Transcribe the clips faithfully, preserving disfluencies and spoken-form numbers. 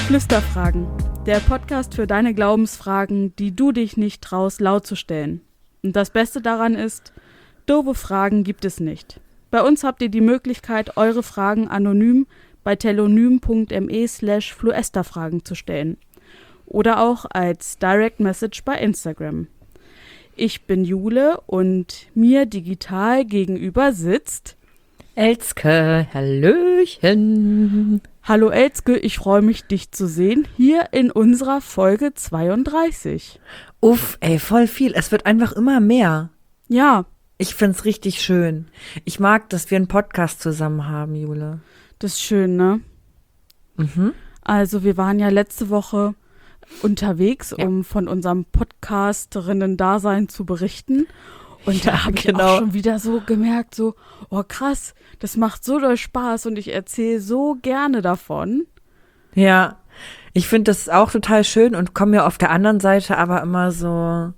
Flüsterfragen, der Podcast für deine Glaubensfragen, die du dich nicht traust, laut zu stellen. Und das Beste daran ist, doofe Fragen gibt es nicht. Bei uns habt ihr die Möglichkeit, eure Fragen anonym bei telonym.me slash fluesterfragen zu stellen. Oder auch als Direct Message bei Instagram. Ich bin Jule und mir digital gegenüber sitzt Elske, hallöchen. Hallo Elske, ich freue mich, dich zu sehen, hier in unserer Folge zweiunddreißig. Uff, ey, voll viel. Es wird einfach immer mehr. Ja. Ich find's richtig schön. Ich mag, dass wir einen Podcast zusammen haben, Jule. Das ist schön, ne? Mhm. Also wir waren ja letzte Woche unterwegs, Ja. um von unserem Podcasterinnen-Dasein zu berichten. Und Ja, da habe ich genau. auch schon wieder so gemerkt, so, oh krass, das macht so doll Spaß und ich erzähle so gerne davon. Ja, ich finde das auch total schön und komme mir auf der anderen Seite aber immer so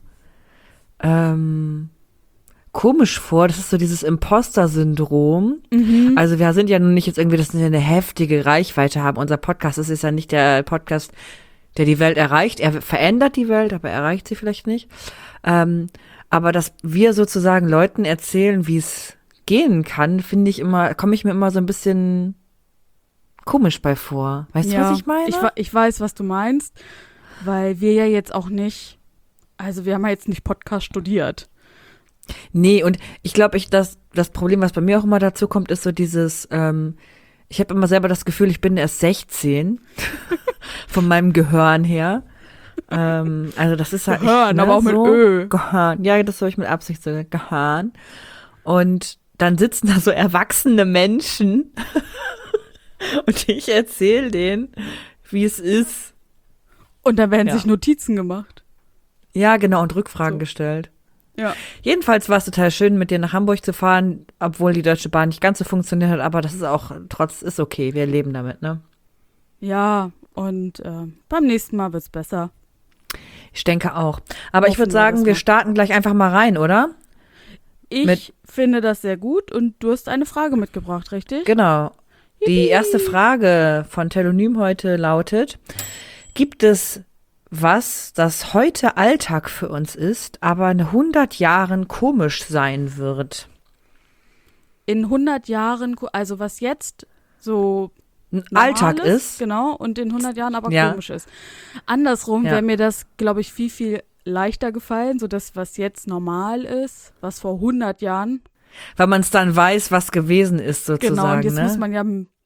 ähm, komisch vor. Das ist so dieses Imposter-Syndrom. Mhm. Also wir sind ja nun nicht jetzt irgendwie, dass wir eine heftige Reichweite haben. Unser Podcast, das ist ja nicht der Podcast, der die Welt erreicht. Er verändert die Welt, aber erreicht sie vielleicht nicht. Ähm, aber dass wir sozusagen Leuten erzählen, wie es gehen kann, finde ich immer, komme ich mir immer so ein bisschen komisch bei vor. Weißt Ja, du, was ich meine? Ich, ich weiß, was du meinst, weil wir ja jetzt auch nicht, also wir haben ja jetzt nicht Podcast studiert. Nee, und ich glaube, ich das, das Problem, was bei mir auch immer dazu kommt, ist so dieses, ähm, ich habe immer selber das Gefühl, ich bin erst sechzehn von meinem Gehirn her. ähm, also das ist halt Gehirn, ne, aber auch mit so, Ö. Gehirn. Ja, das habe ich mit Absicht so Gehirn. Und dann sitzen da so erwachsene Menschen und ich erzähle denen, wie es ist. Und da werden Ja. sich Notizen gemacht. Ja, genau, und Rückfragen So. gestellt. Ja. Jedenfalls war es total schön, mit dir nach Hamburg zu fahren, obwohl die Deutsche Bahn nicht ganz so funktioniert hat, aber das ist auch, trotz, ist okay, wir leben damit, ne? Ja, und äh, beim nächsten Mal wird's besser. Ich denke auch. Aber ich Hoffen würde wir sagen, das wir mal. starten gleich einfach mal rein, oder? Ich Mit- finde das sehr gut und du hast eine Frage mitgebracht, richtig? Genau. Die erste Frage von Telonym heute lautet: Gibt es was, das heute Alltag für uns ist, aber in hundert Jahren komisch sein wird? In hundert Jahren, ko- also was jetzt so Ein normal Alltag ist? Genau, und in hundert Jahren aber Ja. komisch ist. Andersrum Ja. wäre mir das, glaube ich, viel, viel leichter gefallen, so das, was jetzt normal ist, was vor hundert Jahren. Weil man es dann weiß, was gewesen ist, sozusagen. Genau, und jetzt ne? muss man ja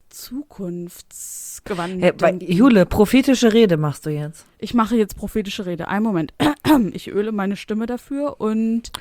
zukunftsgewandt Hey, bei, denken. Jule, prophetische Rede machst du jetzt. Ich mache jetzt prophetische Rede. Einen Moment. Ich öle meine Stimme dafür und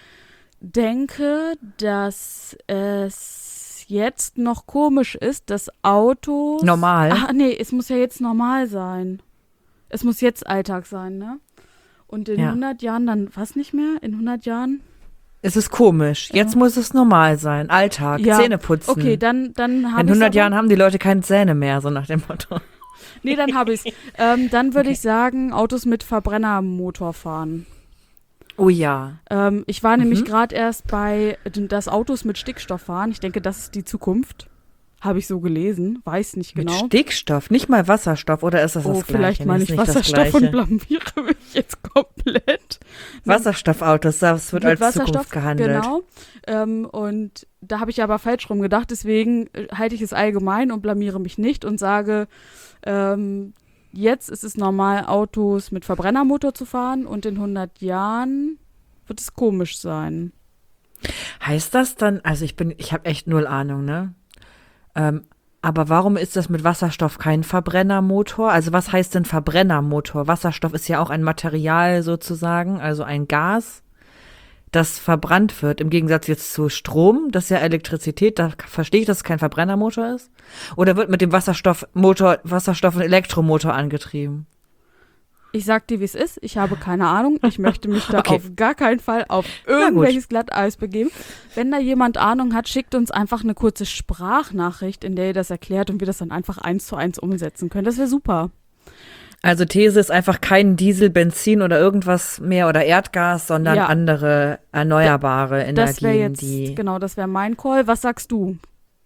denke, dass es jetzt noch komisch ist, dass Autos... Normal. Ach nee, es muss ja jetzt normal sein. Es muss jetzt Alltag sein, ne? Und in Ja. hundert Jahren dann, was nicht mehr? In hundert Jahren? Es ist komisch. Jetzt Ja. muss es normal sein. Alltag, Ja. Zähne putzen. Okay, dann, dann habe In ich hundert aber, Jahren haben die Leute keine Zähne mehr, so nach dem Motto. Nee, dann habe ich ähm, Dann würde Okay. ich sagen, Autos mit Verbrennermotor fahren. Oh ja. Ähm, ich war nämlich Mhm. gerade erst bei, dass Autos mit Stickstoff fahren. Ich denke, das ist die Zukunft. Habe ich so gelesen. Weiß nicht Mit genau. Stickstoff, nicht mal Wasserstoff, oder ist das Oh, das vielleicht Gleiche? meine Nee, ich ist nicht das Wasserstoff Gleiche. und blamiere mich jetzt komplett. Wasserstoffautos, das wird Mit als Zukunft gehandelt. Genau. Ähm, und da habe ich aber falsch rum gedacht. Deswegen äh, halte ich es allgemein und blamiere mich nicht und sage, ähm, jetzt ist es normal, Autos mit Verbrennermotor zu fahren und in hundert Jahren wird es komisch sein. Heißt das dann, also ich bin, ich habe echt null Ahnung, ne? Ähm, aber warum ist das mit Wasserstoff kein Verbrennermotor? Also was heißt denn Verbrennermotor? Wasserstoff ist ja auch ein Material sozusagen, also ein Gas, das verbrannt wird. Im Gegensatz jetzt zu Strom, das ist ja Elektrizität, da verstehe ich, dass es kein Verbrennermotor ist. Oder wird mit dem Wasserstoffmotor, Wasserstoff- und Elektromotor angetrieben? Ich sag dir, wie es ist. Ich habe keine Ahnung. Ich möchte mich da Okay. auf gar keinen Fall auf Na gut. irgendwelches Glatteis begeben. Wenn da jemand Ahnung hat, schickt uns einfach eine kurze Sprachnachricht, in der ihr das erklärt und wir das dann einfach eins zu eins umsetzen können. Das wäre super. Also These ist einfach kein Diesel, Benzin oder irgendwas mehr oder Erdgas, sondern Ja. andere erneuerbare Das wäre Energien, jetzt, die genau, das wäre mein Call. Was sagst du?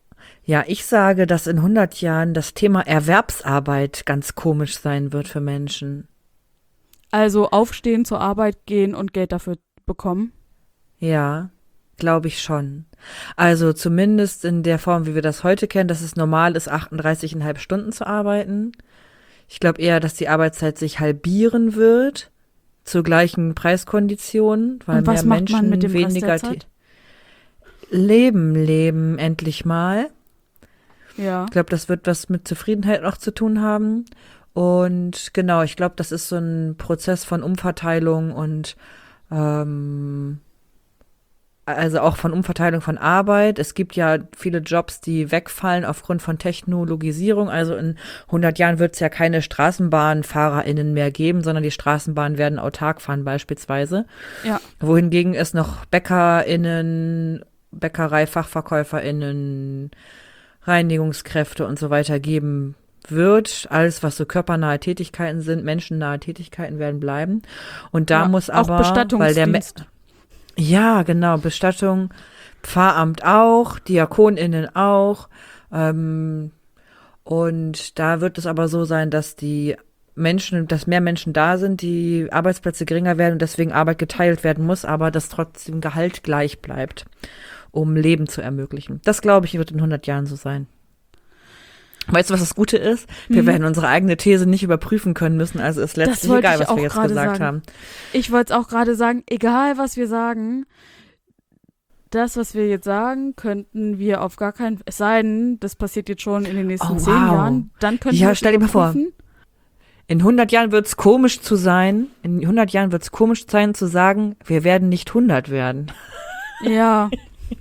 Ja, ich sage, dass in hundert Jahren das Thema Erwerbsarbeit ganz komisch sein wird für Menschen. Also aufstehen, zur Arbeit gehen und Geld dafür bekommen? Ja, glaube ich schon. Also zumindest in der Form, wie wir das heute kennen, dass es normal ist, achtunddreißig Komma fünf Stunden zu arbeiten. Ich glaube eher, dass die Arbeitszeit sich halbieren wird zu gleichen Preiskonditionen, weil Und was mehr macht Menschen man mit dem Rest weniger der tä- Zeit? Leben, leben endlich mal. Ja. Ich glaube, das wird was mit Zufriedenheit noch zu tun haben. Und genau, ich glaube, das ist so ein Prozess von Umverteilung und ähm, also auch von Umverteilung von Arbeit. Es gibt ja viele Jobs, die wegfallen aufgrund von Technologisierung. Also in hundert Jahren wird es ja keine StraßenbahnfahrerInnen mehr geben, sondern die Straßenbahnen werden autark fahren beispielsweise. Ja. Wohingegen es noch BäckerInnen, Bäckerei-FachverkäuferInnen, Reinigungskräfte und so weiter geben wird. Alles, was so körpernahe Tätigkeiten sind, menschennahe Tätigkeiten werden bleiben. Und da ja. muss Auch aber, weil der Me- Bestattungsdienst. ja, genau, Bestattung, Pfarramt auch, DiakonInnen auch. Ähm, und da wird es aber so sein, dass die Menschen, dass mehr Menschen da sind, die Arbeitsplätze geringer werden und deswegen Arbeit geteilt werden muss, aber dass trotzdem Gehalt gleich bleibt, um Leben zu ermöglichen. Das, glaube ich, wird in hundert Jahren so sein. Weißt du, was das Gute ist? Wir Mhm. werden unsere eigene These nicht überprüfen können müssen, also ist letztlich wollte egal, ich was auch wir jetzt gerade gesagt sagen. haben. Ich wollte es auch gerade sagen, egal was wir sagen, das, was wir jetzt sagen, könnten wir auf gar keinen, es sei denn, das passiert jetzt schon in den nächsten Oh, zehn wow. Jahren, dann könnten Ja, wir es stell dir mal vor. überprüfen. In hundert Jahren wird es komisch zu sein, in hundert Jahren wird es komisch sein zu sagen, wir werden nicht hundert werden. Ja.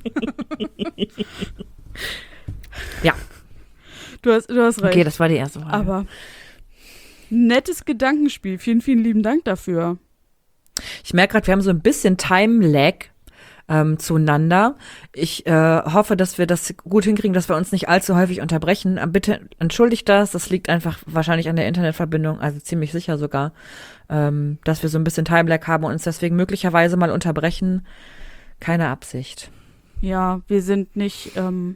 Ja. Du hast, du hast recht. Okay, das war die erste Frage. Aber nettes Gedankenspiel. Vielen, vielen lieben Dank dafür. Ich merke gerade, wir haben so ein bisschen Time-Lag ähm, zueinander. Ich äh, hoffe, dass wir das gut hinkriegen, dass wir uns nicht allzu häufig unterbrechen. Äh, bitte entschuldigt das. Das liegt einfach wahrscheinlich an der Internetverbindung, also ziemlich sicher sogar, ähm, dass wir so ein bisschen Time-Lag haben und uns deswegen möglicherweise mal unterbrechen. Keine Absicht. Ja, wir sind nicht, ähm,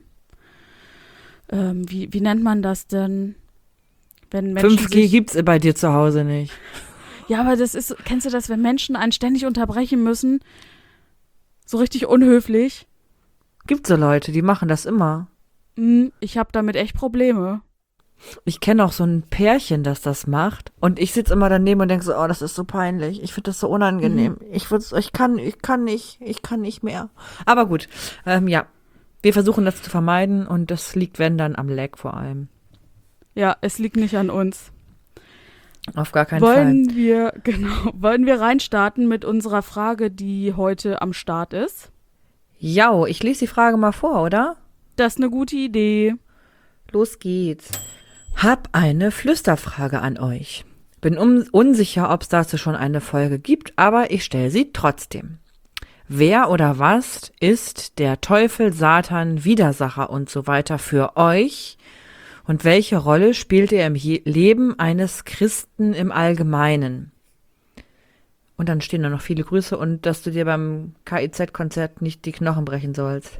ähm, wie, wie nennt man das denn? Wenn Menschen fünf G sich, gibt's bei dir zu Hause nicht. Ja, aber das ist, kennst du das, wenn Menschen einen ständig unterbrechen müssen? So richtig unhöflich. Gibt so Leute, die machen das immer. Hm, ich habe damit echt Probleme. Ich kenne auch so ein Pärchen, das das macht. Und ich sitze immer daneben und denke so, oh, das ist so peinlich. Ich finde das so unangenehm. Mhm. Ich würd's, ich kann, ich kann nicht, ich kann nicht mehr. Aber gut, ähm, ja. Wir versuchen das zu vermeiden und das liegt, wenn, dann am Lag vor allem. Ja, es liegt nicht an uns. Auf gar keinen wollen Fall. wir, genau, wollen wir reinstarten mit unserer Frage, die heute am Start ist? Ja, ich lese die Frage mal vor, oder? Das ist eine gute Idee. Los geht's. Hab eine Flüsterfrage an euch. Bin un- unsicher, ob es dazu schon eine Folge gibt, aber ich stelle sie trotzdem. Wer oder was ist der Teufel, Satan, Widersacher und so weiter für euch? Und welche Rolle spielt er im Je- Leben eines Christen im Allgemeinen? Und dann stehen da noch viele Grüße und dass du dir beim K I Z-Konzert nicht die Knochen brechen sollst.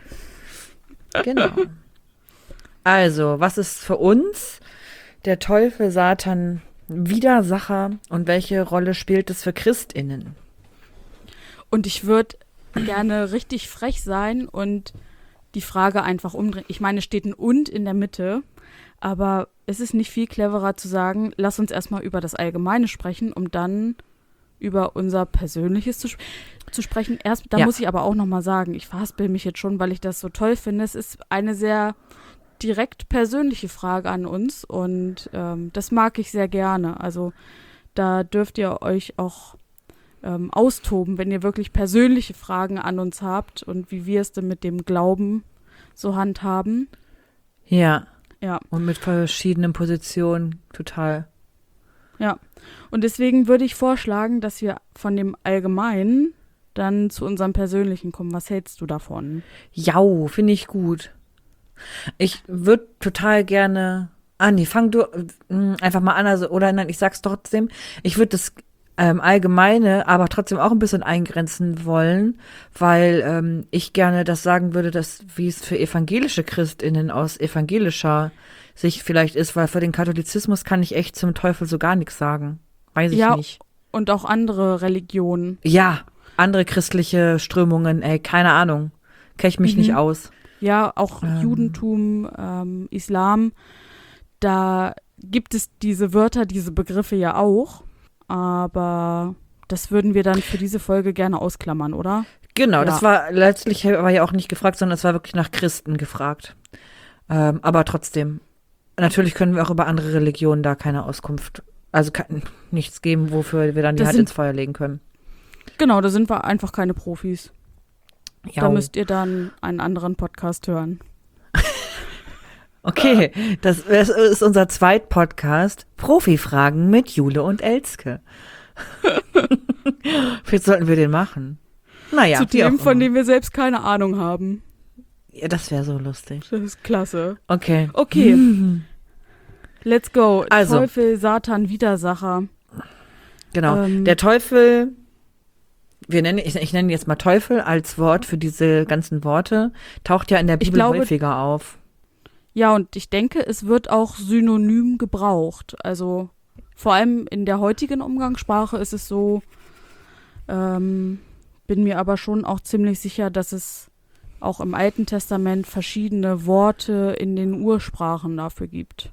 Genau. Also, was ist für uns der Teufel, Satan, Widersacher und welche Rolle spielt es für ChristInnen? Und ich würde gerne richtig frech sein und die Frage einfach umdrehen. Ich meine, es steht ein Und in der Mitte, aber es ist nicht viel cleverer zu sagen, lass uns erstmal über das Allgemeine sprechen, um dann über unser Persönliches zu, sp- zu sprechen. Erst, da Ja. muss ich aber auch nochmal sagen, ich verhaspel mich jetzt schon, weil ich das so toll finde. Es ist eine sehr direkt persönliche Frage an uns und ähm, das mag ich sehr gerne. Also da dürft ihr euch auch ähm, austoben, wenn ihr wirklich persönliche Fragen an uns habt und wie wir es denn mit dem Glauben so handhaben. Ja. Ja. Und mit verschiedenen Positionen, total. Ja, und deswegen würde ich vorschlagen, dass wir von dem Allgemeinen dann zu unserem Persönlichen kommen. Was hältst du davon? Jau, finde ich gut. Ich würde total gerne. Ah, nee, fang du äh, einfach mal an, also, oder nein, ich sag's trotzdem. Ich würde das ähm, allgemeine, aber trotzdem auch ein bisschen eingrenzen wollen, weil ähm, ich gerne das sagen würde, dass wie es für evangelische ChristInnen aus evangelischer Sicht vielleicht ist, weil für den Katholizismus kann ich echt zum Teufel so gar nichts sagen. Weiß ich ja, nicht. Und auch andere Religionen. Ja, andere christliche Strömungen, ey, keine Ahnung. Kenn ich mich Mhm. nicht aus. Ja, auch Ähm. Judentum, ähm, Islam, da gibt es diese Wörter, diese Begriffe ja auch, aber das würden wir dann für diese Folge gerne ausklammern, oder? Genau, Ja. das war letztlich war ja auch nicht gefragt, sondern es war wirklich nach Christen gefragt. Ähm, aber trotzdem, natürlich können wir auch über andere Religionen da keine Auskunft, also kein, nichts geben, wofür wir dann die Das Hand sind- ins Feuer legen können. Genau, da sind wir einfach keine Profis. Ja. Da müsst ihr dann einen anderen Podcast hören. Okay, das das ist unser Zweit-Podcast, Profi-Fragen mit Jule und Elske. Vielleicht sollten wir den machen. Naja, Zu wie auch dem, von immer. dem wir selbst keine Ahnung haben. Ja, das wäre so lustig. Das ist klasse. Okay. Okay, Mhm. let's go. Also. Teufel, Satan, Widersacher. Genau. Ähm. Der Teufel, wir nennen, ich, ich nenne jetzt mal Teufel als Wort für diese ganzen Worte, taucht ja in der Ich Bibel glaube- häufiger auf. Ja, und ich denke, es wird auch synonym gebraucht. Also vor allem in der heutigen Umgangssprache ist es so, ähm, bin mir aber schon auch ziemlich sicher, dass es auch im Alten Testament verschiedene Worte in den Ursprachen dafür gibt.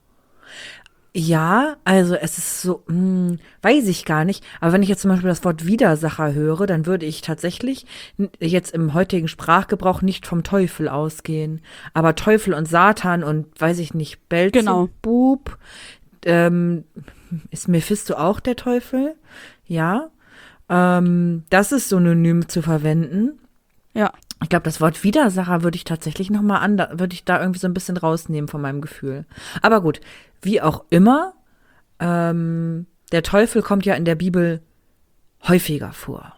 Ja, also es ist so, hm, weiß ich gar nicht. Aber wenn ich jetzt zum Beispiel das Wort Widersacher höre, dann würde ich tatsächlich n- jetzt im heutigen Sprachgebrauch nicht vom Teufel ausgehen. Aber Teufel und Satan und weiß ich nicht, Genau. Belzebub, ähm, ist Mephisto auch der Teufel? Ja. Ähm, das ist synonym zu verwenden. Ja, Ich glaube, das Wort Widersacher würde ich tatsächlich noch mal ander, würde ich da irgendwie so ein bisschen rausnehmen von meinem Gefühl. Aber gut, wie auch immer, ähm, der Teufel kommt ja in der Bibel häufiger vor.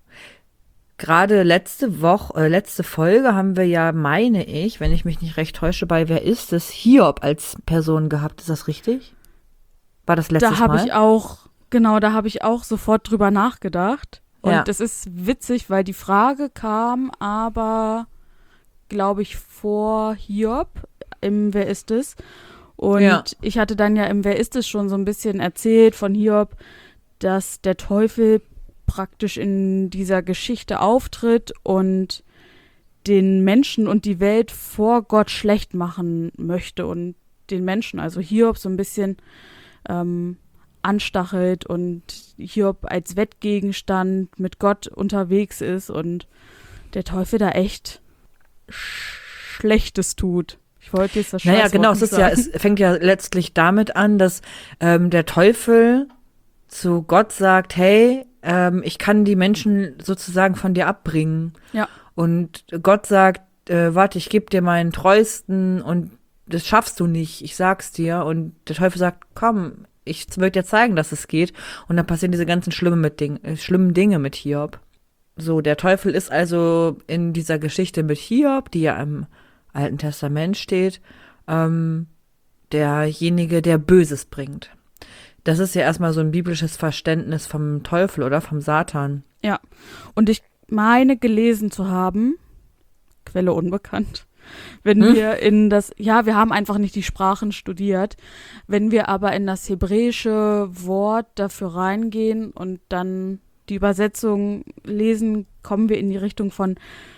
Gerade letzte Woche, äh, letzte Folge haben wir ja, meine ich, wenn ich mich nicht recht täusche, bei Wer ist es? Hiob als Person gehabt. Ist das richtig? War das letztes da habe Mal? ich auch, genau, da habe ich auch sofort drüber nachgedacht. Und Ja. es ist witzig, weil die Frage kam aber, glaube ich, vor Hiob im Wer ist es? Und Ja. ich hatte dann ja im Wer ist es schon so ein bisschen erzählt von Hiob, dass der Teufel praktisch in dieser Geschichte auftritt und den Menschen und die Welt vor Gott schlecht machen möchte und den Menschen, also Hiob, so ein bisschen ähm, anstachelt und Hiob als Wettgegenstand mit Gott unterwegs ist und der Teufel da echt Sch Schlechtes tut. Ich wollte jetzt das Naja, Scheißwort genau, es nicht ist ja, sagen. es fängt ja letztlich damit an, dass ähm, der Teufel zu Gott sagt, hey, ähm, ich kann die Menschen sozusagen von dir abbringen. Ja. Und Gott sagt, äh, warte, ich gebe dir meinen treuesten und das schaffst du nicht, ich sag's dir. Und der Teufel sagt, komm, ich will dir zeigen, dass es geht. Und dann passieren diese ganzen schlimmen, mit Ding, äh, schlimmen Dinge mit Hiob. So, der Teufel ist also in dieser Geschichte mit Hiob, die ja im Alten Testament steht, ähm, derjenige, der Böses bringt. Das ist ja erstmal so ein biblisches Verständnis vom Teufel oder vom Satan. Ja, und ich meine gelesen zu haben, Quelle unbekannt, wenn Hm? wir in das, ja, wir haben einfach nicht die Sprachen studiert, wenn wir aber in das hebräische Wort dafür reingehen und dann die Übersetzung lesen, kommen wir in die Richtung von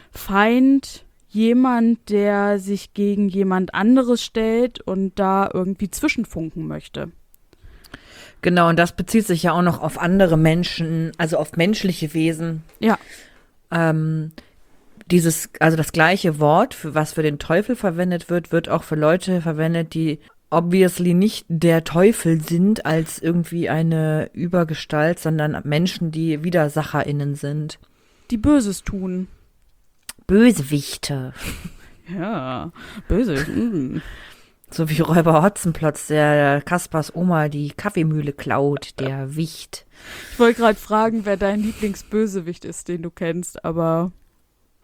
Feind, jemand, der sich gegen jemand anderes stellt und da irgendwie zwischenfunken möchte. Genau, und das bezieht sich ja auch noch auf andere Menschen, also auf menschliche Wesen. Ja, Ähm, dieses, also das gleiche Wort, für was für den Teufel verwendet wird, wird auch für Leute verwendet, die obviously nicht der Teufel sind als irgendwie eine Übergestalt, sondern Menschen, die WidersacherInnen sind. die Böses tun. Bösewichte. Ja, böse. Mm. So wie Räuber Hotzenplotz, der Kaspers Oma die Kaffeemühle klaut, der Wicht. Ich wollte gerade fragen, wer dein Lieblingsbösewicht ist, den du kennst, aber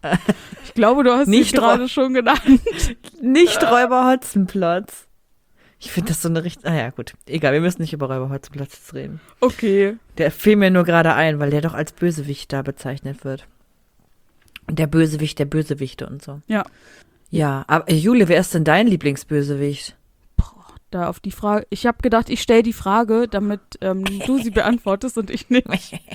ich glaube, du hast ihn Nicht gerade schon genannt. Nicht Räuber Hotzenplotz. Ich finde das so eine richtig, ah ja, gut, egal, wir müssen nicht über Räuber Hotzenplotz reden. Okay. Der fiel mir nur gerade ein, weil der doch als Bösewicht da bezeichnet wird. Der Bösewicht der Bösewichte und so. Ja. Ja, aber äh, Jule, wer ist denn dein Lieblingsbösewicht? Boah, da auf die Frage. Ich habe gedacht, ich stelle die Frage, damit ähm, du sie beantwortest und ich nicht.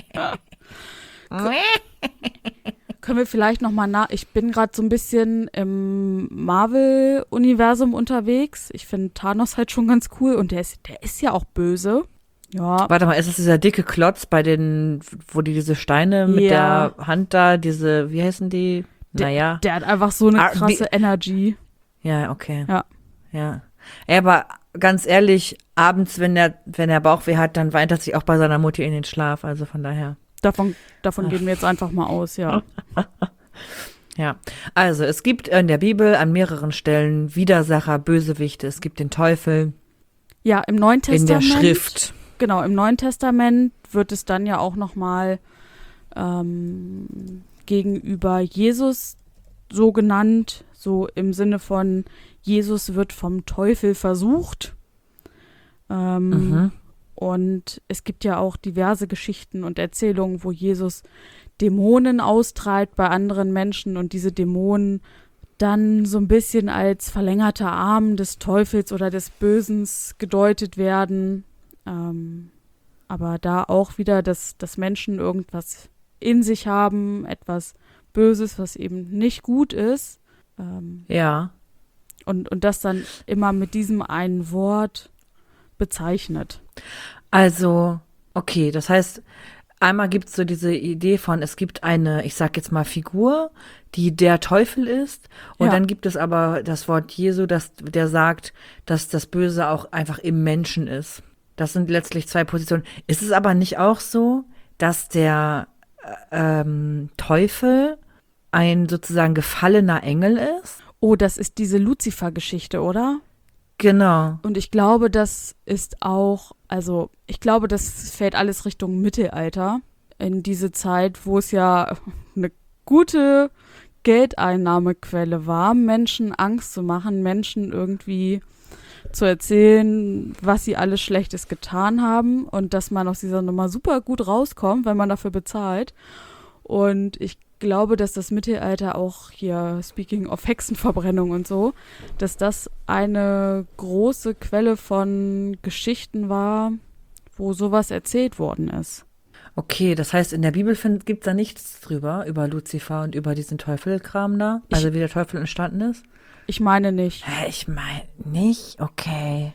Können wir vielleicht nochmal nach. Ich bin gerade so ein bisschen im Marvel-Universum unterwegs. Ich finde Thanos halt schon ganz cool und der ist, der ist ja auch böse. Ja. Warte mal, ist das dieser dicke Klotz bei den, wo die diese Steine mit Ja. der Hand da, diese, wie heißen die? Der, Naja. der hat einfach so eine Ah, krasse wie- Energy. Ja, okay. Ja. Ja. Ja, aber ganz ehrlich, abends, wenn er, wenn er Bauchweh hat, dann weint er sich auch bei seiner Mutti in den Schlaf. Also von daher. Davon, davon gehen wir jetzt einfach mal aus, ja. Ja. Also es gibt in der Bibel an mehreren Stellen Widersacher, Bösewichte. Es gibt den Teufel Ja, im Neuen in der Testament. Schrift. Genau, im Neuen Testament wird es dann ja auch nochmal ähm, gegenüber Jesus so genannt, so im Sinne von Jesus wird vom Teufel versucht. Ähm, Mhm. Und es gibt ja auch diverse Geschichten und Erzählungen, wo Jesus Dämonen austreibt bei anderen Menschen und diese Dämonen dann so ein bisschen als verlängerter Arm des Teufels oder des Bösens gedeutet werden. Ähm, aber da auch wieder, dass, dass Menschen irgendwas in sich haben, etwas Böses, was eben nicht gut ist. Ähm, Ja. und, und das dann immer mit diesem einen Wort bezeichnet. Also, okay, das heißt, einmal gibt es so diese Idee von, es gibt eine, ich sag jetzt mal, Figur, die der Teufel ist. Und Ja. dann gibt es aber das Wort Jesu, das, der sagt, dass das Böse auch einfach im Menschen ist. Das sind letztlich zwei Positionen. Ist es aber nicht auch so, dass der äh, ähm, Teufel ein sozusagen gefallener Engel ist? Oh, das ist diese Luzifer-Geschichte, oder? Genau. Und ich glaube, das ist auch, also ich glaube, das fällt alles Richtung Mittelalter. In diese Zeit, wo es ja eine gute Geldeinnahmequelle war, Menschen Angst zu machen, Menschen irgendwie zu erzählen, was sie alles Schlechtes getan haben und dass man aus dieser Nummer super gut rauskommt, wenn man dafür bezahlt. Und ich glaube, dass das Mittelalter auch hier, speaking of Hexenverbrennung und so, dass das eine große Quelle von Geschichten war, wo sowas erzählt worden ist. Okay, das heißt, in der Bibel gibt es da nichts drüber, über Luzifer und über diesen Teufelkram da? Also wie der Teufel entstanden ist? Ich meine nicht. Hä, ich meine nicht? Okay.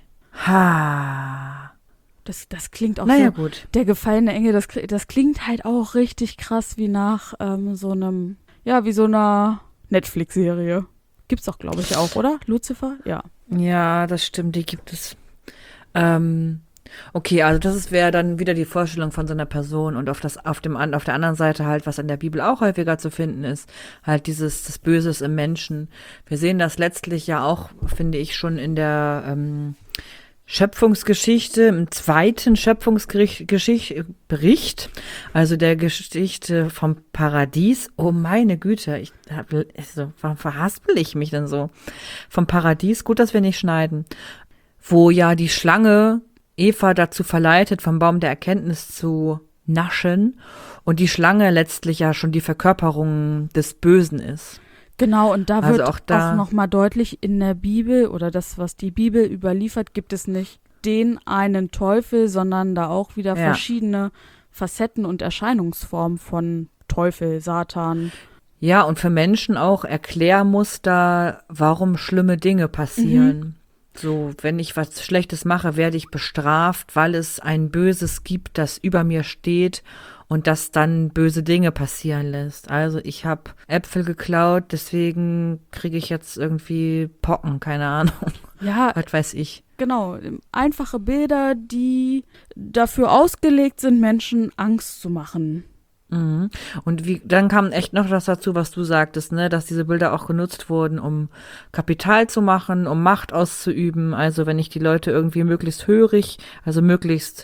Ha. Das, das klingt auch Naja, so, gut. der gefallene Engel, das, kli- das klingt halt auch richtig krass wie nach ähm, so einem, ja, wie so einer Netflix-Serie. Gibt's doch, glaube ich, auch, oder? Lucifer? Ja. Ja, das stimmt, die gibt es. Ähm, okay, also das ist- wäre dann wieder die Vorstellung von so einer Person und auf das, auf dem, an- auf der anderen Seite halt, was in der Bibel auch häufiger zu finden ist, halt dieses, das Böses im Menschen. Wir sehen das letztlich ja auch, finde ich, schon in der, ähm, Schöpfungsgeschichte, im zweiten Schöpfungsbericht, also der Geschichte vom Paradies. Oh meine Güte, ich hab, also, warum verhaspel ich mich denn so? Vom Paradies, gut, dass wir nicht schneiden. Wo ja die Schlange Eva dazu verleitet, vom Baum der Erkenntnis zu naschen und die Schlange letztlich ja schon die Verkörperung des Bösen ist. Genau, und da Also wird auch da- auch nochmal deutlich, in der Bibel oder das, was die Bibel überliefert, gibt es nicht den einen Teufel, sondern da auch wieder Ja. verschiedene Facetten und Erscheinungsformen von Teufel, Satan. Ja, und für Menschen auch Erklärmuster, warum schlimme Dinge passieren. So, wenn ich was Schlechtes mache, werde ich bestraft, weil es ein Böses gibt, das über mir steht und das dann böse Dinge passieren lässt. Also ich habe Äpfel geklaut, deswegen kriege ich jetzt irgendwie Pocken, keine Ahnung, Ja, was weiß ich. genau. Einfache Bilder, die dafür ausgelegt sind, Menschen Angst zu machen. Mhm. Und wie, dann kam echt noch das dazu, was du sagtest, ne, dass diese Bilder auch genutzt wurden, um Kapital zu machen, um Macht auszuüben. Also wenn ich die Leute irgendwie möglichst hörig, also möglichst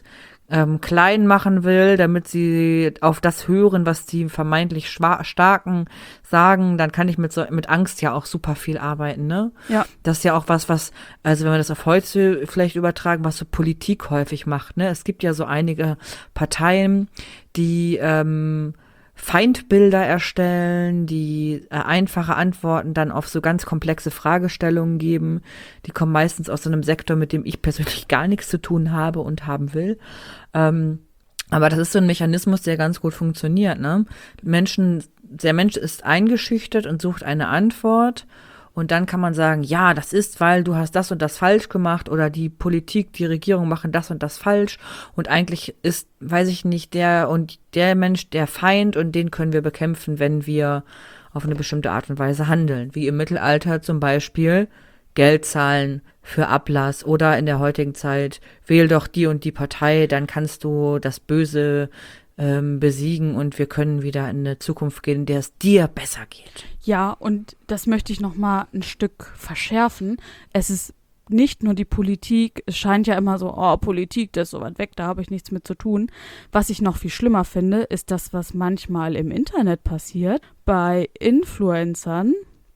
ähm, klein machen will, damit sie auf das hören, was die vermeintlich schwa- Starken sagen, dann kann ich mit so, mit Angst ja auch super viel arbeiten, ne? Ja. Das ist ja auch was, was, also wenn wir das auf heute vielleicht übertragen, was so Politik häufig macht, ne? Es gibt ja so einige Parteien, die ähm, Feindbilder erstellen, die äh, einfache Antworten dann auf so ganz komplexe Fragestellungen geben. Die kommen meistens aus so einem Sektor, mit dem ich persönlich gar nichts zu tun habe und haben will. Ähm, aber das ist so ein Mechanismus, der ganz gut funktioniert, ne? Menschen, der Mensch ist eingeschüchtert und sucht eine Antwort. Und dann kann man sagen, ja, das ist, weil du hast das und das falsch gemacht oder die Politik, die Regierung machen das und das falsch. Und eigentlich ist, weiß ich nicht, der und der Mensch der Feind und den können wir bekämpfen, wenn wir auf eine bestimmte Art und Weise handeln. Wie im Mittelalter zum Beispiel Geld zahlen für Ablass oder in der heutigen Zeit, wähl doch die und die Partei, dann kannst du das Böse ähm, besiegen und wir können wieder in eine Zukunft gehen, in der es dir besser geht. Ja, und das möchte ich noch mal ein Stück verschärfen. Es ist nicht nur die Politik, es scheint ja immer so, oh, Politik, das ist so weit weg, da habe ich nichts mit zu tun. Was ich noch viel schlimmer finde, ist das, was manchmal im Internet passiert, bei Influencern,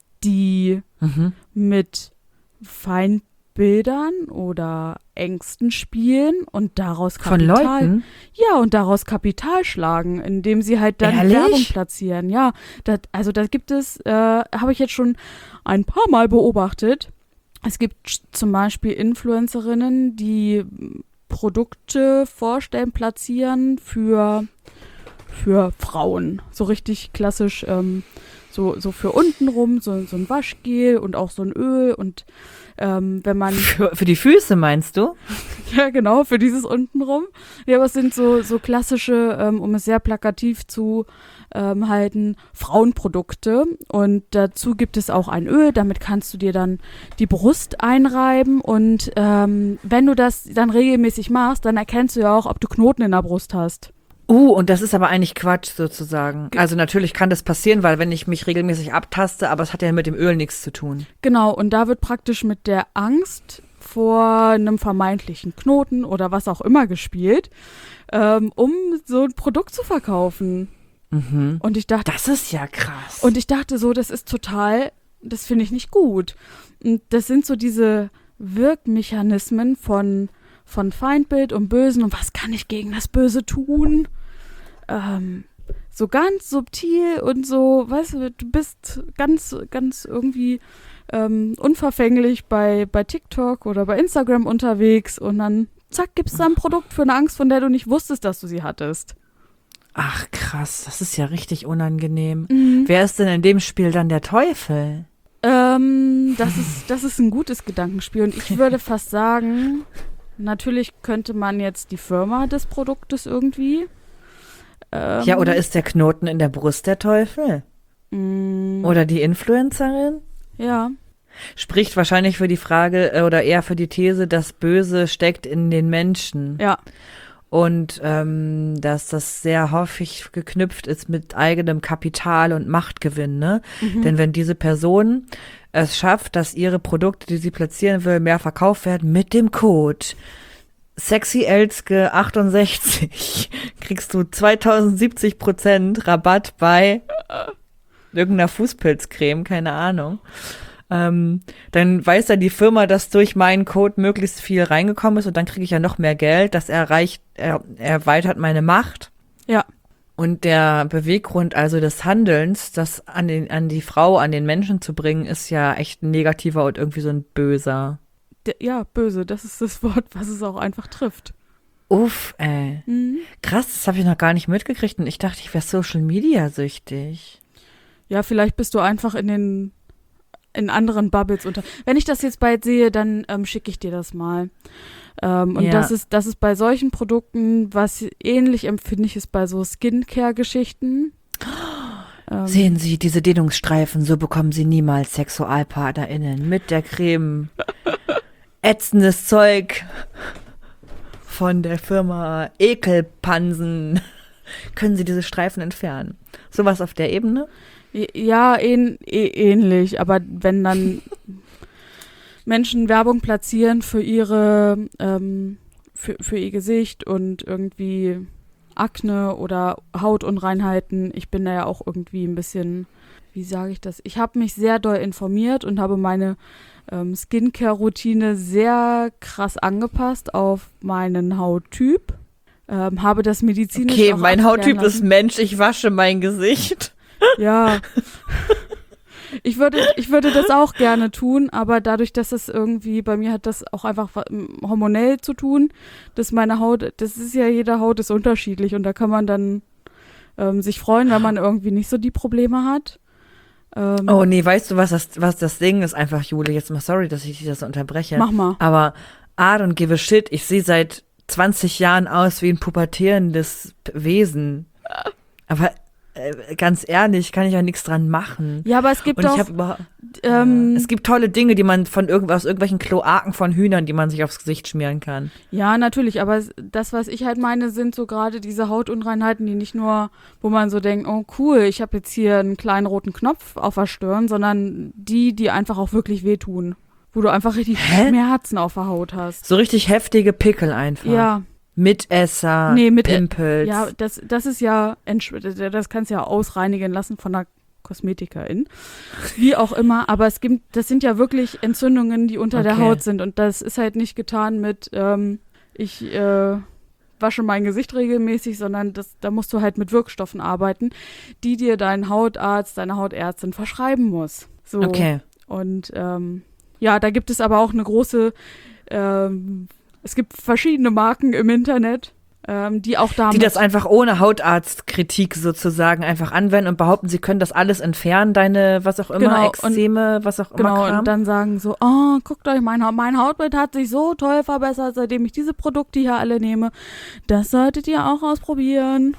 die Mhm. mit Feindbildern oder Ängsten spielen und daraus Von Kapital, Leuten? ja, und daraus Kapital schlagen, indem sie halt dann Ehrlich? Werbung platzieren. Ja, das, also da gibt es, äh, habe ich jetzt schon ein paar Mal beobachtet. Es gibt sch- zum Beispiel Influencerinnen, die Produkte vorstellen, platzieren für, für Frauen. So richtig klassisch, ähm, so, so für untenrum, so, so ein Waschgel und auch so ein Öl und ähm, wenn man Für, für die Füße meinst du? ja, genau, für dieses untenrum. Ja, aber es sind so, so klassische, ähm, um es sehr plakativ zu ähm, halten, Frauenprodukte. Und dazu gibt es auch ein Öl, damit kannst du dir dann die Brust einreiben. Und ähm, wenn du das dann regelmäßig machst, dann erkennst du ja auch, ob du Knoten in der Brust hast. Uh, und das ist aber eigentlich Quatsch sozusagen. Also natürlich kann das passieren, weil wenn ich mich regelmäßig abtaste, aber es hat ja mit dem Öl nichts zu tun. Genau, und da wird praktisch mit der Angst vor einem vermeintlichen Knoten oder was auch immer gespielt, ähm, um so ein Produkt zu verkaufen. Mhm. Und ich dachte, Das ist ja krass. Und ich dachte so, das ist total, das finde ich nicht gut. Und das sind so diese Wirkmechanismen von, von Feindbild und Bösen und was kann ich gegen das Böse tun? Ähm, so ganz subtil und so, weißt du, du bist ganz, ganz irgendwie ähm, unverfänglich bei, bei TikTok oder bei Instagram unterwegs und dann zack, gibt's da ein Produkt für eine Angst, von der du nicht wusstest, dass du sie hattest. Ach krass, das ist ja richtig unangenehm. Mhm. Wer ist denn in dem Spiel dann der Teufel? Ähm, das ist, das ist ein gutes Gedankenspiel und ich würde fast sagen, natürlich könnte man jetzt die Firma des Produktes irgendwie. Ähm, Ja, oder ist der Knoten in der Brust der Teufel? mh, Oder die Influencerin? ja, Spricht wahrscheinlich für die Frage äh, oder eher für die These, das Böse steckt in den Menschen. ja, Und ähm, dass das sehr häufig geknüpft ist mit eigenem Kapital und Machtgewinn, ne? mhm. Denn wenn diese Person es schafft, dass ihre Produkte, die sie platzieren will, mehr verkauft werden mit dem Code Sexy Elske achtundsechzig, kriegst du zweitausendsiebzig Prozent Rabatt bei irgendeiner Fußpilzcreme, keine Ahnung. Ähm, dann weiß ja die Firma, dass durch meinen Code möglichst viel reingekommen ist und dann kriege ich ja noch mehr Geld. Das erreicht, er, erweitert meine Macht. Ja. Und der Beweggrund also des Handelns, das an, den, an die Frau, an den Menschen zu bringen, ist ja echt ein negativer und irgendwie so ein böser. D- ja, böse, das ist das Wort, was es auch einfach trifft. Uff, ey. Mhm. Krass, das habe ich noch gar nicht mitgekriegt und ich dachte, ich wäre Social Media süchtig. Ja, vielleicht bist du einfach in den in anderen Bubbles unter. Wenn ich das jetzt bald sehe, dann ähm, schicke ich dir das mal. Ähm, und Ja. das ist, das ist bei solchen Produkten, was ähnlich empfinde ich ist bei so Skincare-Geschichten. Ähm, Sehen Sie diese Dehnungsstreifen, so bekommen Sie niemals SexualpartnerInnen mit der Creme. Ätzendes Zeug von der Firma Ekelpansen. Können Sie diese Streifen entfernen? Sowas auf der Ebene? Ja, ähn, äh, ähnlich, aber wenn dann Menschen Werbung platzieren für ihre ähm, für, für ihr Gesicht und irgendwie Akne oder Hautunreinheiten. Ich bin da ja auch irgendwie ein bisschen, wie sage ich das? Ich habe mich sehr doll informiert und habe meine ähm, Skincare-Routine sehr krass angepasst auf meinen Hauttyp. Ähm, habe das medizinisch Okay, auch mein abklären Hauttyp ist lassen. Mensch, ich wasche mein Gesicht. Ja. Ich würde, ich würde das auch gerne tun, aber dadurch, dass es irgendwie, bei mir hat das auch einfach wa- m, hormonell zu tun, dass meine Haut, das ist ja, jede Haut ist unterschiedlich und da kann man dann ähm, sich freuen, wenn man irgendwie nicht so die Probleme hat. Ähm, Oh nee, weißt du, was das, was das Ding ist einfach, Jule, jetzt mal sorry, dass ich dich das unterbreche. Mach mal. Aber I don't give a shit, ich sehe seit zwanzig Jahren aus wie ein pubertierendes Wesen. Aber äh, ganz ehrlich, kann ich ja nichts dran machen. Ja, aber es gibt Und ich auch, habe überhaupt ähm, Es gibt tolle Dinge, die man von irgend, aus irgendwelchen Kloaken von Hühnern, die man sich aufs Gesicht schmieren kann. ja, natürlich, aber es- das, was ich halt meine, sind so gerade diese Hautunreinheiten, die nicht nur, wo man so denkt, oh cool, ich habe jetzt hier einen kleinen roten Knopf auf der Stirn, sondern die, die einfach auch wirklich wehtun. Wo du einfach richtig Hä? Schmerzen auf der Haut hast. So richtig heftige Pickel einfach. Ja, Mitesser, Nee, mit- Pimpels. ja, das, das ist ja, entsch- das kannst du ja ausreinigen lassen von einer Kosmetikerin. Wie auch immer, aber es gibt, das sind ja wirklich Entzündungen, die unter der Okay. Haut sind und das ist halt nicht getan mit, ähm, ich äh, wasche mein Gesicht regelmäßig, sondern das, da musst du halt mit Wirkstoffen arbeiten, die dir dein Hautarzt, deine Hautärztin verschreiben muss. So. Okay. Und ähm, ja, da gibt es aber auch eine große, ähm, es gibt verschiedene Marken im Internet, ähm, die auch damit Die das einfach ohne Hautarztkritik sozusagen einfach anwenden und behaupten, sie können das alles entfernen, deine, was auch immer, Genau, und- Ekzeme, was auch immer genau Kram. und dann sagen so, oh, guckt euch, mein, Ha- mein Hautbild hat sich so toll verbessert, seitdem ich diese Produkte hier alle nehme. Das solltet ihr auch ausprobieren.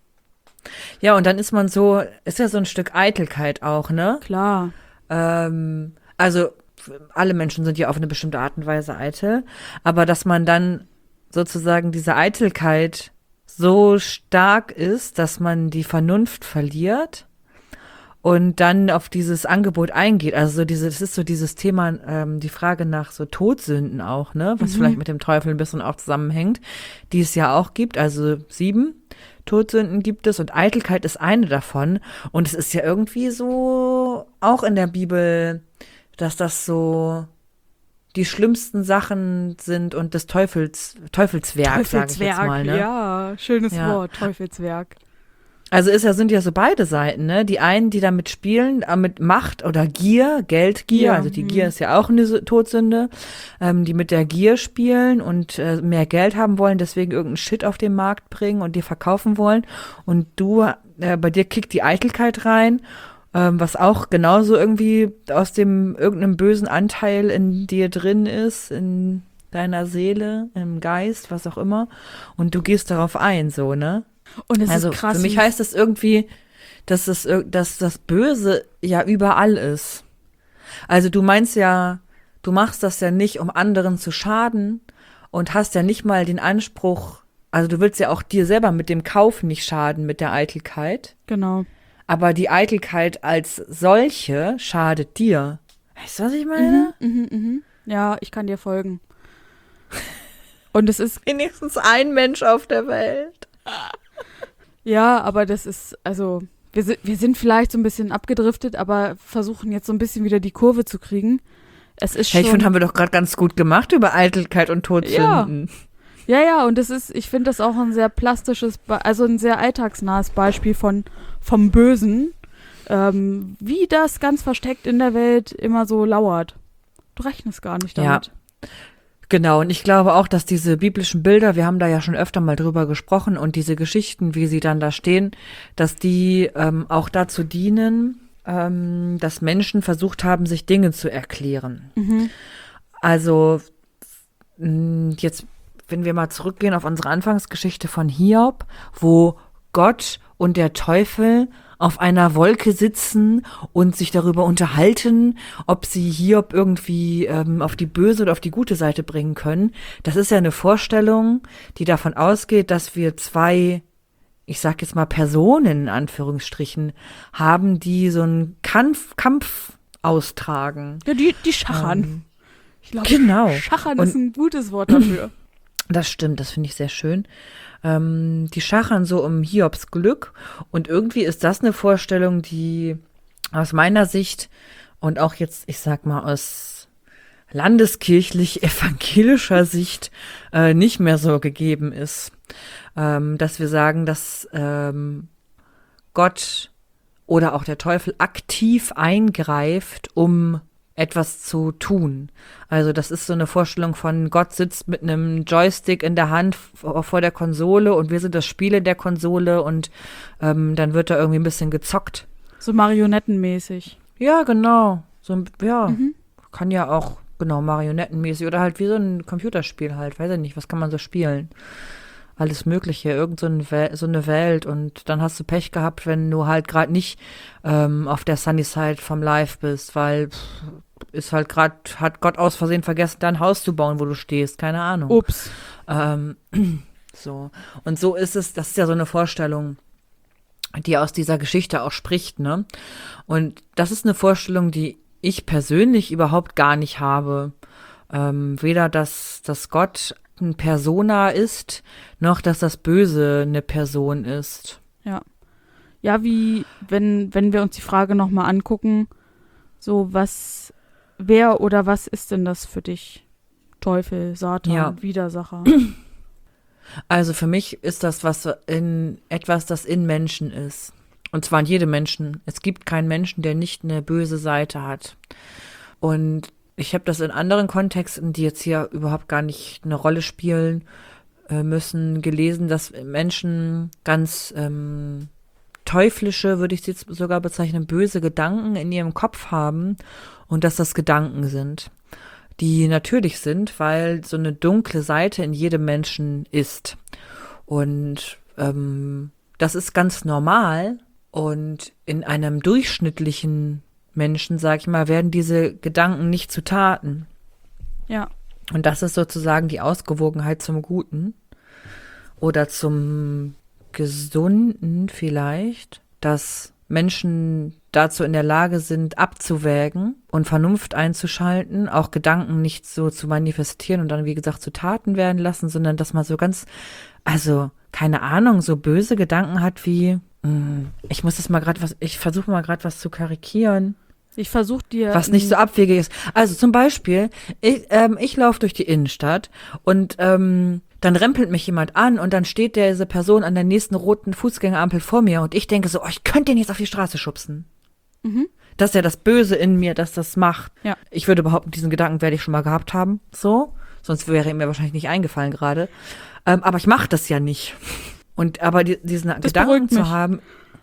Ja, und dann ist man so, ist ja so ein Stück Eitelkeit auch, ne? Klar. Ähm, also alle Menschen sind ja auf eine bestimmte Art und Weise eitel, aber dass man dann sozusagen diese Eitelkeit so stark ist, dass man die Vernunft verliert und dann auf dieses Angebot eingeht. Also so diese, das ist so dieses Thema, ähm, die Frage nach so Todsünden auch, ne, was Mhm. vielleicht mit dem Teufel ein bisschen auch zusammenhängt, die es ja auch gibt, also sieben Todsünden gibt es und Eitelkeit ist eine davon. Und es ist ja irgendwie so auch in der Bibel, dass das so die schlimmsten Sachen sind und des Teufels, Teufelswerk, sage ich jetzt mal. Ne? ja, schönes Ja. Wort, Teufelswerk. Also ist ja, sind ja so beide Seiten, ne? Die einen, die damit spielen, äh, mit Macht oder Gier, Geldgier, Ja, also die hm. Gier ist ja auch eine Sü- Todsünde, ähm, die mit der Gier spielen und äh, mehr Geld haben wollen, deswegen irgendeinen Shit auf den Markt bringen und dir verkaufen wollen. Und du, äh, bei dir kickt die Eitelkeit rein, ähm, was auch genauso irgendwie aus dem irgendeinem bösen Anteil in dir drin ist, in deiner Seele, im Geist, was auch immer. Und du gehst darauf ein, so, ne? Und es Also ist krass. für mich wie- heißt das irgendwie, dass das, ir- dass das Böse ja überall ist. Also du meinst ja, du machst das ja nicht, um anderen zu schaden und hast ja nicht mal den Anspruch, also du willst ja auch dir selber mit dem Kauf nicht schaden, mit der Eitelkeit. Genau. Aber die Eitelkeit als solche schadet dir. Weißt du, was ich meine? Mhm, mhm. Ja, ich kann dir folgen. Und es ist, Wenigstens ein Mensch auf der Welt. ja, aber das ist, also, wir sind, wir sind vielleicht so ein bisschen abgedriftet, aber versuchen jetzt so ein bisschen wieder die Kurve zu kriegen. Es ist Hey, schon. ich finde, haben wir doch gerade ganz gut gemacht über Eitelkeit und Todsünden. Ja, ja, und das ist, ich finde das auch ein sehr plastisches, Be- also ein sehr alltagsnahes Beispiel von, vom Bösen, ähm, wie das ganz versteckt in der Welt immer so lauert. Du rechnest gar nicht Ja. damit. Genau, und ich glaube auch, dass diese biblischen Bilder, wir haben da ja schon öfter mal drüber gesprochen, und diese Geschichten, wie sie dann da stehen, dass die ähm, auch dazu dienen, ähm, dass Menschen versucht haben, sich Dinge zu erklären. Mhm. Also mh, jetzt, wenn wir mal zurückgehen auf unsere Anfangsgeschichte von Hiob, wo Gott und der Teufel auf einer Wolke sitzen und sich darüber unterhalten, ob sie Hiob irgendwie ähm, auf die böse oder auf die gute Seite bringen können. Das ist ja eine Vorstellung, die davon ausgeht, dass wir zwei, ich sag jetzt mal Personen in Anführungsstrichen, haben, die so einen Kampf, Kampf austragen. Ja, die, die schachern. Ähm, Ich glaube, genau. schachern Und- ist ein gutes Wort dafür. Das stimmt, das finde ich sehr schön. Ähm, die schachern so um Hiobs Glück und irgendwie ist das eine Vorstellung, die aus meiner Sicht und auch jetzt, ich sag mal, aus landeskirchlich-evangelischer Sicht äh, nicht mehr so gegeben ist. Ähm, dass wir sagen, dass ähm, Gott oder auch der Teufel aktiv eingreift, um etwas zu tun. Also das ist so eine Vorstellung von Gott sitzt mit einem Joystick in der Hand vor, vor der Konsole und wir sind das Spiel in der Konsole und ähm, dann wird da irgendwie ein bisschen gezockt. So marionettenmäßig. Ja, genau. So ein, ja, Mhm. kann ja auch, genau, marionettenmäßig oder halt wie so ein Computerspiel halt, weiß ich nicht, was kann man so spielen? Alles Mögliche, irgend so, ein Wel- so eine Welt und dann hast du Pech gehabt, wenn du halt gerade nicht ähm, auf der Sunny Side vom Live bist, weil pff, ist halt gerade, hat Gott aus Versehen vergessen, dein Haus zu bauen, wo du stehst, keine Ahnung. Ups. Ähm, so. Und so ist es, das ist ja so eine Vorstellung, die aus dieser Geschichte auch spricht, ne? Und das ist eine Vorstellung, die ich persönlich überhaupt gar nicht habe. Ähm, weder, dass, dass Gott ein Persona ist, noch dass das Böse eine Person ist. Ja. Ja, wie, wenn, wenn wir uns die Frage nochmal angucken, so was, wer oder was ist denn das für dich? Teufel, Satan, Ja. Widersacher. Also für mich ist das was in etwas, das in Menschen ist. Und zwar in jedem Menschen. Es gibt keinen Menschen, der nicht eine böse Seite hat. Und ich habe das in anderen Kontexten, die jetzt hier überhaupt gar nicht eine Rolle spielen äh, müssen, gelesen, dass Menschen ganz ähm, teuflische, würde ich sie jetzt sogar bezeichnen, böse Gedanken in ihrem Kopf haben und dass das Gedanken sind, die natürlich sind, weil so eine dunkle Seite in jedem Menschen ist. Und ähm, das ist ganz normal und in einem durchschnittlichen Menschen, sag ich mal, werden diese Gedanken nicht zu Taten. Ja. Und das ist sozusagen die Ausgewogenheit zum Guten oder zum Gesunden vielleicht, dass Menschen dazu in der Lage sind, abzuwägen und Vernunft einzuschalten, auch Gedanken nicht so zu manifestieren und dann, wie gesagt, zu Taten werden lassen, sondern dass man so ganz, also keine Ahnung, so böse Gedanken hat wie, mh, ich muss das mal gerade was, ich versuche mal gerade was zu karikieren. Ich versuche dir. Was nicht so abwegig ist. Also zum Beispiel, ich, ähm, ich laufe durch die Innenstadt und ähm, dann rempelt mich jemand an und dann steht diese Person an der nächsten roten Fußgängerampel vor mir und ich denke so, oh, ich könnte den jetzt auf die Straße schubsen. Mhm. Das ist ja das Böse in mir, dass das macht. Ja. Ich würde behaupten, diesen Gedanken werde ich schon mal gehabt haben. So, sonst wäre ihm mir wahrscheinlich nicht eingefallen gerade. Ähm, aber ich mache das ja nicht. Und aber die, diesen Das Gedanken beruhigt zu mich. haben.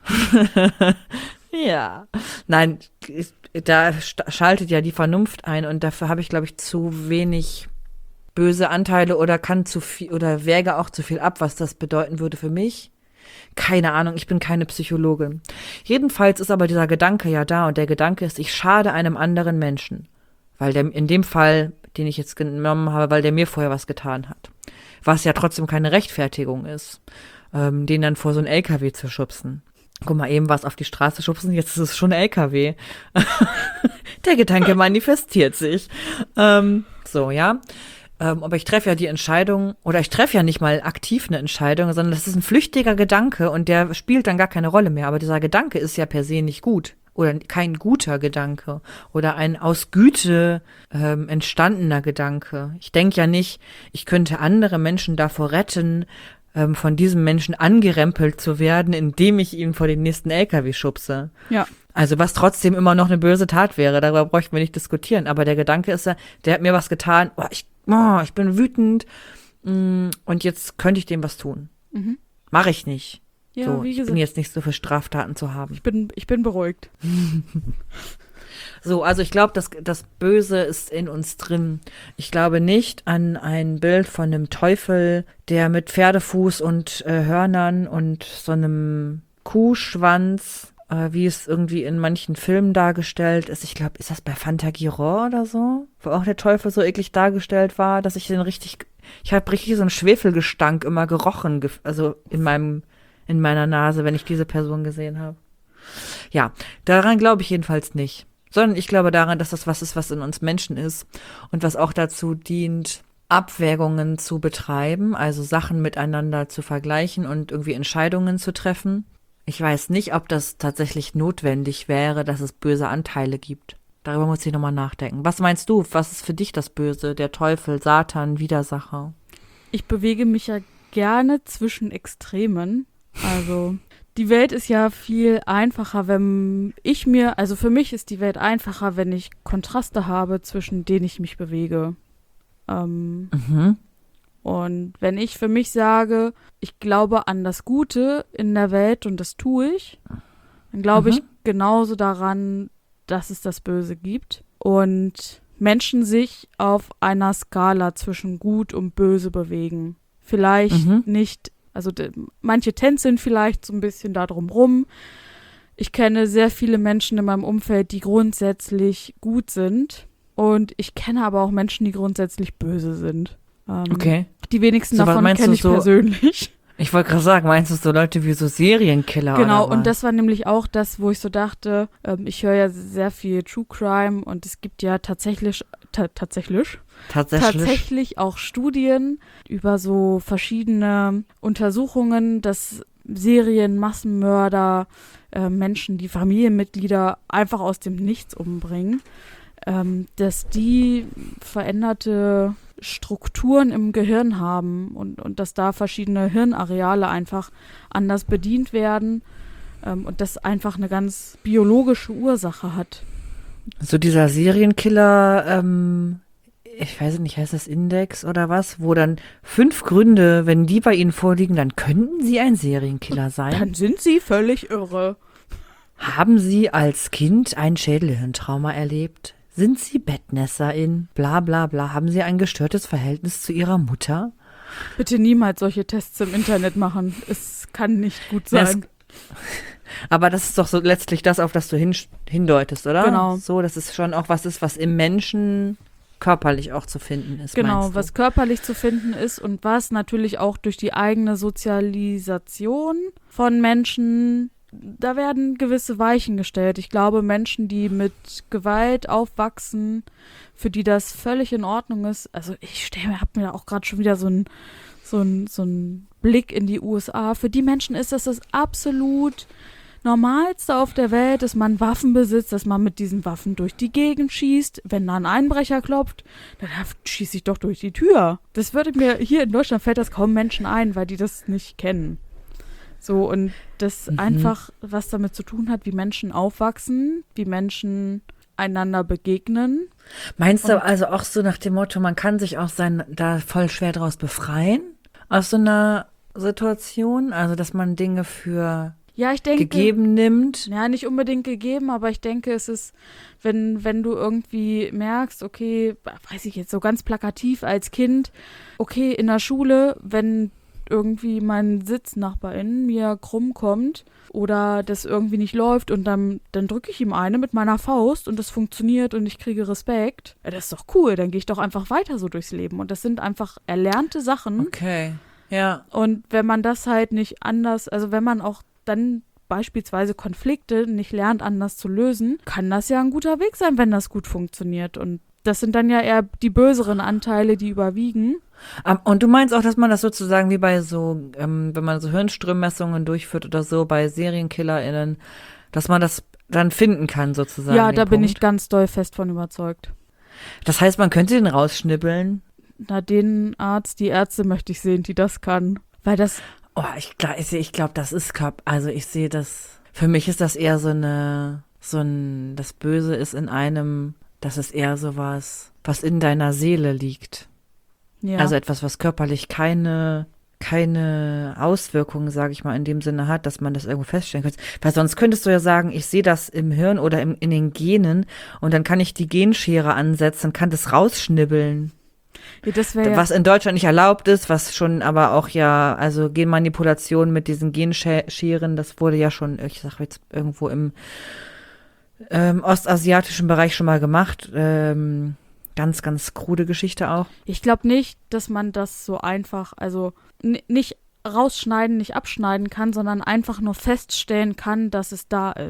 Ja. Nein, ich, da st- schaltet ja die Vernunft ein und dafür habe ich, glaube ich, zu wenig böse Anteile oder kann zu viel oder wäge auch zu viel ab, was das bedeuten würde für mich. Keine Ahnung, ich bin keine Psychologin. Jedenfalls ist aber dieser Gedanke ja da und der Gedanke ist, ich schade einem anderen Menschen. Weil der, in dem Fall, den ich jetzt genommen habe, weil der mir vorher was getan hat. Was ja trotzdem keine Rechtfertigung ist, ähm, den dann vor so einen L K W zu schubsen. Guck mal, eben was auf die Straße schubsen, jetzt ist es schon ein L K W. Der Gedanke manifestiert sich. Ähm, so, ja. Ähm, aber ich treffe ja die Entscheidung, oder ich treffe ja nicht mal aktiv eine Entscheidung, sondern das ist ein flüchtiger Gedanke und der spielt dann gar keine Rolle mehr. Aber dieser Gedanke ist ja per se nicht gut. Oder kein guter Gedanke. Oder ein aus Güte ähm, entstandener Gedanke. Ich denke ja nicht, ich könnte andere Menschen davor retten, ähm, von diesem Menschen angerempelt zu werden, indem ich ihn vor den nächsten L K W schubse. Ja. Also was trotzdem immer noch eine böse Tat wäre, darüber bräuchten wir nicht diskutieren. Aber der Gedanke ist ja, der hat mir was getan, oh, ich, oh, ich bin wütend mm, und jetzt könnte ich dem was tun. Mhm. Mache ich nicht. Ja, so, wie ich gesagt, bin jetzt nicht so für Straftaten zu haben. ich bin, ich bin beruhigt. So, also ich glaube, das, das Böse ist in uns drin. Ich glaube nicht an ein Bild von einem Teufel, der mit Pferdefuß und äh, Hörnern und so einem Kuhschwanz, äh, wie es irgendwie in manchen Filmen dargestellt ist. Ich glaube, ist das bei Fantagiro oder so? Wo auch der Teufel so eklig dargestellt war, dass ich den richtig, ich habe richtig so einen Schwefelgestank immer gerochen, gef- also in meinem, in meiner Nase, wenn ich diese Person gesehen habe. Ja, daran glaube ich jedenfalls nicht. Sondern ich glaube daran, dass das was ist, was in uns Menschen ist und was auch dazu dient, Abwägungen zu betreiben, also Sachen miteinander zu vergleichen und irgendwie Entscheidungen zu treffen. Ich weiß nicht, ob das tatsächlich notwendig wäre, dass es böse Anteile gibt. Darüber muss ich nochmal nachdenken. Was meinst du? Was ist für dich das Böse? Der Teufel, Satan, Widersacher? Ich bewege mich ja gerne zwischen Extremen. Also die Welt ist ja viel einfacher, wenn ich mir, also für mich ist die Welt einfacher, wenn ich Kontraste habe, zwischen denen ich mich bewege. Ähm, Mhm. und wenn ich für mich sage, ich glaube an das Gute in der Welt und das tue ich, dann glaube Mhm. ich genauso daran, dass es das Böse gibt. Und Menschen sich auf einer Skala zwischen Gut und Böse bewegen. Vielleicht Mhm. nicht, also de, manche tänzeln vielleicht so ein bisschen da drum rum. Ich kenne sehr viele Menschen in meinem Umfeld, die grundsätzlich gut sind. Und ich kenne aber auch Menschen, die grundsätzlich böse sind. Ähm, Okay. Die wenigsten So, was davon meinst kenne du ich so- persönlich. Ich wollte gerade sagen, meinst du so Leute wie so Serienkiller Genau, oder was? und das war nämlich auch das, wo ich so dachte, ähm, ich höre ja sehr viel True Crime und es gibt ja tatsächlich, ta- tatsächlich, Tatsächlich. tatsächlich auch Studien über so verschiedene Untersuchungen, dass Serien, Massenmörder, äh, Menschen, die Familienmitglieder einfach aus dem Nichts umbringen, ähm, dass die veränderte Strukturen im Gehirn haben und, und dass da verschiedene Hirnareale einfach anders bedient werden ähm, und das einfach eine ganz biologische Ursache hat. So dieser Serienkiller, ähm, ich weiß nicht, heißt das Index oder was, wo dann fünf Gründe, wenn die bei Ihnen vorliegen, dann könnten Sie ein Serienkiller sein. Dann sind sie völlig irre. Haben Sie als Kind ein Schädelhirntrauma erlebt? Sind Sie Bettnässerin? Bla bla bla. Haben Sie ein gestörtes Verhältnis zu Ihrer Mutter? Bitte niemals solche Tests im Internet machen. Es kann nicht gut Das- sein. Aber das ist doch so letztlich das, auf das du hin, hindeutest, oder? Genau. So, dass es schon auch was ist, was im Menschen körperlich auch zu finden ist, Genau, meinst du? was körperlich zu finden ist und was natürlich auch durch die eigene Sozialisation von Menschen, da werden gewisse Weichen gestellt. Ich glaube, Menschen, die mit Gewalt aufwachsen, für die das völlig in Ordnung ist, also ich stelle mir, hab mir da auch gerade schon wieder so ein so ein so ein Blick in die U S A. Für die Menschen ist das das absolut Normalste auf der Welt, dass man Waffen besitzt, dass man mit diesen Waffen durch die Gegend schießt. Wenn da ein Einbrecher klopft, dann schieße ich doch durch die Tür. Das würde mir, hier in Deutschland fällt das kaum Menschen ein, weil die das nicht kennen. So, und das Mhm. einfach was damit zu tun hat, wie Menschen aufwachsen, wie Menschen einander begegnen. Meinst du Und- also auch so nach dem Motto, man kann sich auch sein, da voll schwer draus befreien? Aus so einer Situation? Also, dass man Dinge für Ja, ich denke, gegeben nimmt? ja, nicht unbedingt gegeben, aber ich denke, es ist, wenn, wenn du irgendwie merkst, okay, weiß ich jetzt so ganz plakativ als Kind, okay, in der Schule, wenn irgendwie mein Sitznachbarin mir krumm kommt oder das irgendwie nicht läuft und dann, dann drücke ich ihm eine mit meiner Faust und das funktioniert und ich kriege Respekt, ja, das ist doch cool, dann gehe ich doch einfach weiter so durchs Leben und das sind einfach erlernte Sachen. Okay, ja. Und wenn man das halt nicht anders, also wenn man auch dann beispielsweise Konflikte nicht lernt, anders zu lösen, kann das ja ein guter Weg sein, wenn das gut funktioniert. Und das sind dann ja eher die böseren Anteile, die überwiegen. Um, und du meinst auch, dass man das sozusagen wie bei so, ähm, wenn man so Hirnströmmessungen durchführt oder so bei SerienkillerInnen, dass man das dann finden kann sozusagen. Ja, den da bin Punkt. ich ganz doll fest von überzeugt. Das heißt, man könnte den rausschnibbeln. Na, den Arzt, die Ärzte möchte ich sehen, die das kann. Weil das, Oh, ich glaube, ich, ich glaub, das ist Körper. Also ich sehe das. Für mich ist das eher so eine, so ein, das Böse ist in einem, das ist eher sowas, was in deiner Seele liegt. ja. Also etwas, was körperlich keine, keine Auswirkungen, sage ich mal, in dem Sinne hat, dass man das irgendwo feststellen könnte. Weil sonst könntest du ja sagen, ich sehe das im Hirn oder im, in den Genen und dann kann ich die Genschere ansetzen, kann das rausschnibbeln. ja, das wäre ja, Was in Deutschland nicht erlaubt ist, was schon aber auch ja, also Genmanipulation mit diesen Genscheren, das wurde ja schon, ich sag jetzt irgendwo im ähm, ostasiatischen Bereich schon mal gemacht. Ähm, ganz, ganz krude Geschichte auch. ich glaube nicht, dass man das so einfach, also n- nicht rausschneiden, nicht abschneiden kann, sondern einfach nur feststellen kann, dass es da ist.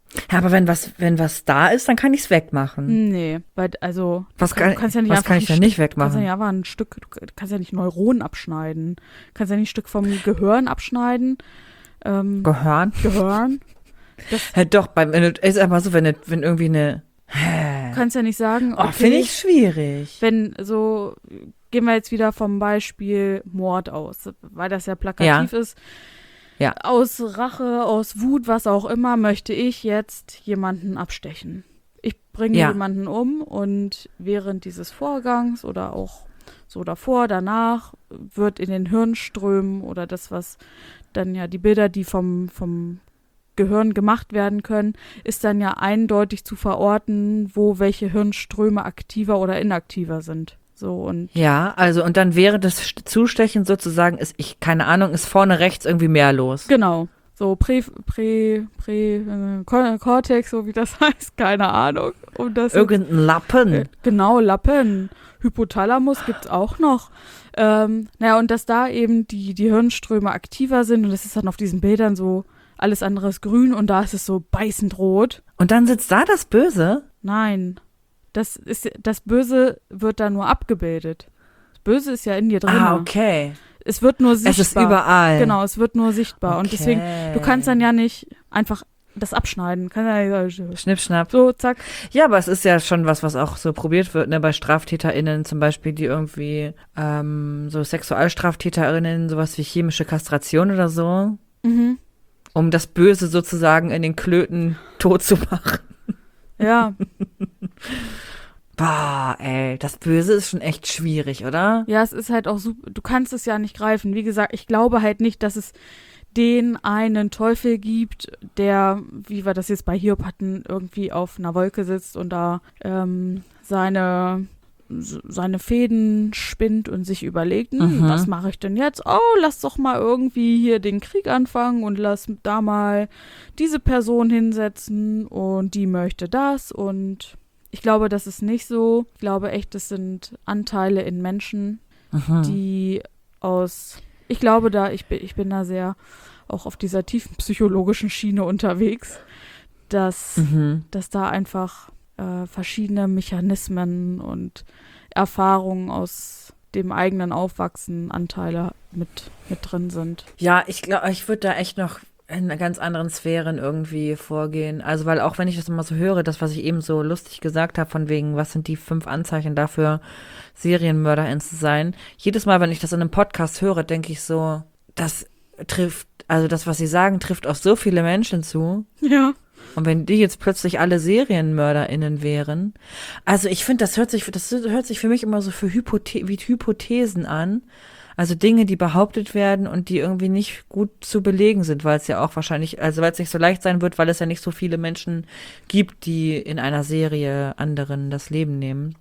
Ja, aber wenn was, wenn was da ist, dann kann ich es wegmachen. Nee, weil, also, Was du kann, kannst ja nicht was einfach kann ich ein denn nicht Stück, du kannst ja wegmachen? nicht einfach ein Stück, du kannst ja nicht Neuronen abschneiden. Du kannst ja nicht ein Stück vom Gehirn abschneiden. Ähm, Gehören? Gehirn. Das, Ja, doch, beim, wenn du, ist einfach so, wenn, wenn irgendwie eine, du kannst ja nicht sagen, oh, okay, finde ich schwierig. wenn so, gehen wir jetzt wieder vom Beispiel Mord aus, weil das ja plakativ ist. Ja. Aus Rache, aus Wut, was auch immer, möchte ich jetzt jemanden abstechen. Ich bringe Ja. jemanden um und während dieses Vorgangs oder auch so davor, danach, wird in den Hirnströmen oder das, was dann ja die Bilder, die vom, vom Gehirn gemacht werden können, ist dann ja eindeutig zu verorten, wo welche Hirnströme aktiver oder inaktiver sind. So und Ja, also und dann wäre das Zustechen sozusagen, ist ich, keine Ahnung, ist vorne rechts irgendwie mehr los. genau. So Prä, Prä, Prä, äh, Cor- Cortex, so wie das heißt, keine Ahnung. Um das Irgendein Lappen. äh, genau, Lappen. Hypothalamus gibt's auch noch. Ähm, naja, und dass da eben die, die Hirnströme aktiver sind und das ist dann auf diesen Bildern so, alles andere ist grün und da ist es so beißend rot. Und dann sitzt da das Böse. Nein. Das ist, das Böse wird da nur abgebildet. Das Böse ist ja in dir drin. Ah, okay. Es wird nur sichtbar. Es ist überall. Genau, es wird nur sichtbar. Okay. Und deswegen, du kannst dann ja nicht einfach das abschneiden. Kannst ja nicht Schnipp, schnapp. so, zack. Ja, aber es ist ja schon was, was auch so probiert wird, ne, bei StraftäterInnen zum Beispiel, die irgendwie ähm, so SexualstraftäterInnen, sowas wie chemische Kastration oder so, Mhm. um das Böse sozusagen in den Klöten tot zu machen. Ja, Bah, ey, das Böse ist schon echt schwierig, oder? ja, es ist halt auch super. Du kannst es ja nicht greifen. Wie gesagt, ich glaube halt nicht, dass es den einen Teufel gibt, der, wie wir das jetzt bei Hiob hatten, irgendwie auf einer Wolke sitzt und da ähm, seine, seine Fäden spinnt und sich überlegt, hm, Mhm. was mache ich denn jetzt? Oh, lass doch mal irgendwie hier den Krieg anfangen und lass da mal diese Person hinsetzen und die möchte das und ich glaube, das ist nicht so. Ich glaube echt, das sind Anteile in Menschen, Mhm. die aus, ich glaube da, ich bin, ich bin da sehr auch auf dieser tiefen psychologischen Schiene unterwegs, dass, Mhm. dass da einfach äh, verschiedene Mechanismen und Erfahrungen aus dem eigenen Aufwachsen Anteile mit, mit drin sind. Ja, ich glaube, ich würde da echt noch in ganz anderen Sphären irgendwie vorgehen. Also, weil auch wenn ich das immer so höre, das, was ich eben so lustig gesagt habe, von wegen, was sind die fünf Anzeichen dafür, Serienmörderin zu sein, jedes Mal, wenn ich das in einem Podcast höre, denke ich so, das trifft, also das, was sie sagen, trifft auf so viele Menschen zu. Ja. Und wenn die jetzt plötzlich alle SerienmörderInnen wären, also ich finde, das hört sich, das hört sich für mich immer so für Hypothe- wie Hypothesen an. Also Dinge, die behauptet werden und die irgendwie nicht gut zu belegen sind, weil es ja auch wahrscheinlich, also weil es nicht so leicht sein wird, weil es ja nicht so viele Menschen gibt, die in einer Serie anderen das Leben nehmen.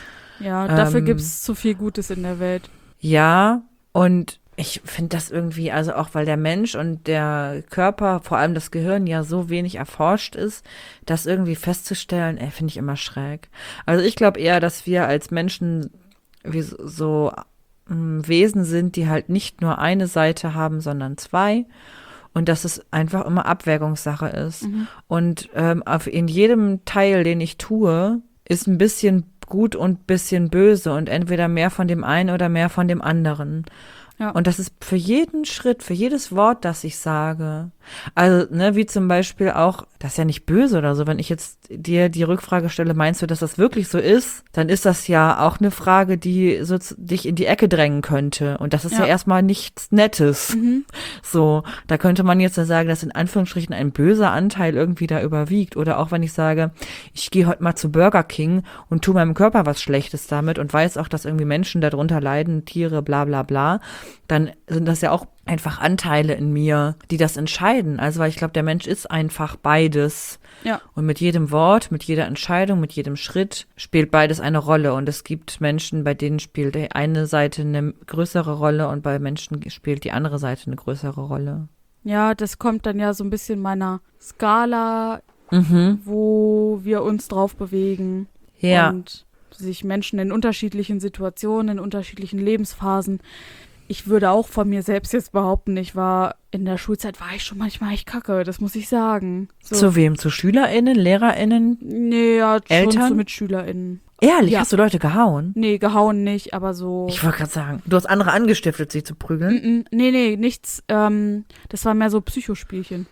Ja, dafür Ähm, gibt es zu viel Gutes in der Welt. Ja, und ich finde das irgendwie, also auch weil der Mensch und der Körper, vor allem das Gehirn, ja so wenig erforscht ist, das irgendwie festzustellen, ey, finde ich immer schräg. Also ich glaube eher, dass wir als Menschen wie so, so ähm, Wesen sind, die halt nicht nur eine Seite haben, sondern zwei. Und dass es einfach immer Abwägungssache ist. Mhm. Und ähm, auf, in jedem Teil, den ich tue, ist ein bisschen gut und ein bisschen böse und entweder mehr von dem einen oder mehr von dem anderen. Ja. Und das ist für jeden Schritt, für jedes Wort, das ich sage. Also, ne, wie zum Beispiel auch, das ist ja nicht böse oder so, wenn ich jetzt dir die Rückfrage stelle, meinst du, dass das wirklich so ist? Dann ist das ja auch eine Frage, die so z- dich in die Ecke drängen könnte. Und das ist ja, Ja. erstmal nichts Nettes. Mhm. So, da könnte man jetzt ja sagen, dass in Anführungsstrichen ein böser Anteil irgendwie da überwiegt. Oder auch wenn ich sage, ich gehe heute mal zu Burger King und tue meinem Körper was Schlechtes damit und weiß auch, dass irgendwie Menschen darunter leiden, Tiere, bla bla bla, dann sind das ja auch einfach Anteile in mir, die das entscheiden. Also, weil ich glaube, der Mensch ist einfach beides. Ja. Und mit jedem Wort, mit jeder Entscheidung, mit jedem Schritt spielt beides eine Rolle. Und es gibt Menschen, bei denen spielt die eine Seite eine größere Rolle und bei Menschen spielt die andere Seite eine größere Rolle. Ja, das kommt dann ja so ein bisschen meiner Skala, Mhm. wo wir uns drauf bewegen. Ja. Und sich Menschen in unterschiedlichen Situationen, in unterschiedlichen Lebensphasen ich würde auch von mir selbst jetzt behaupten, ich war, in der Schulzeit war ich schon manchmal echt kacke, das muss ich sagen. So. Zu wem? Zu SchülerInnen, LehrerInnen? Nee, ja, Eltern? schon so mit SchülerInnen. Ehrlich, Ja. hast du Leute gehauen? Nee, gehauen nicht, aber so. Ich wollte gerade sagen, du hast andere angestiftet, sie zu prügeln. Mm-mm. Nee, nee, nichts. Ähm, das war mehr so Psychospielchen.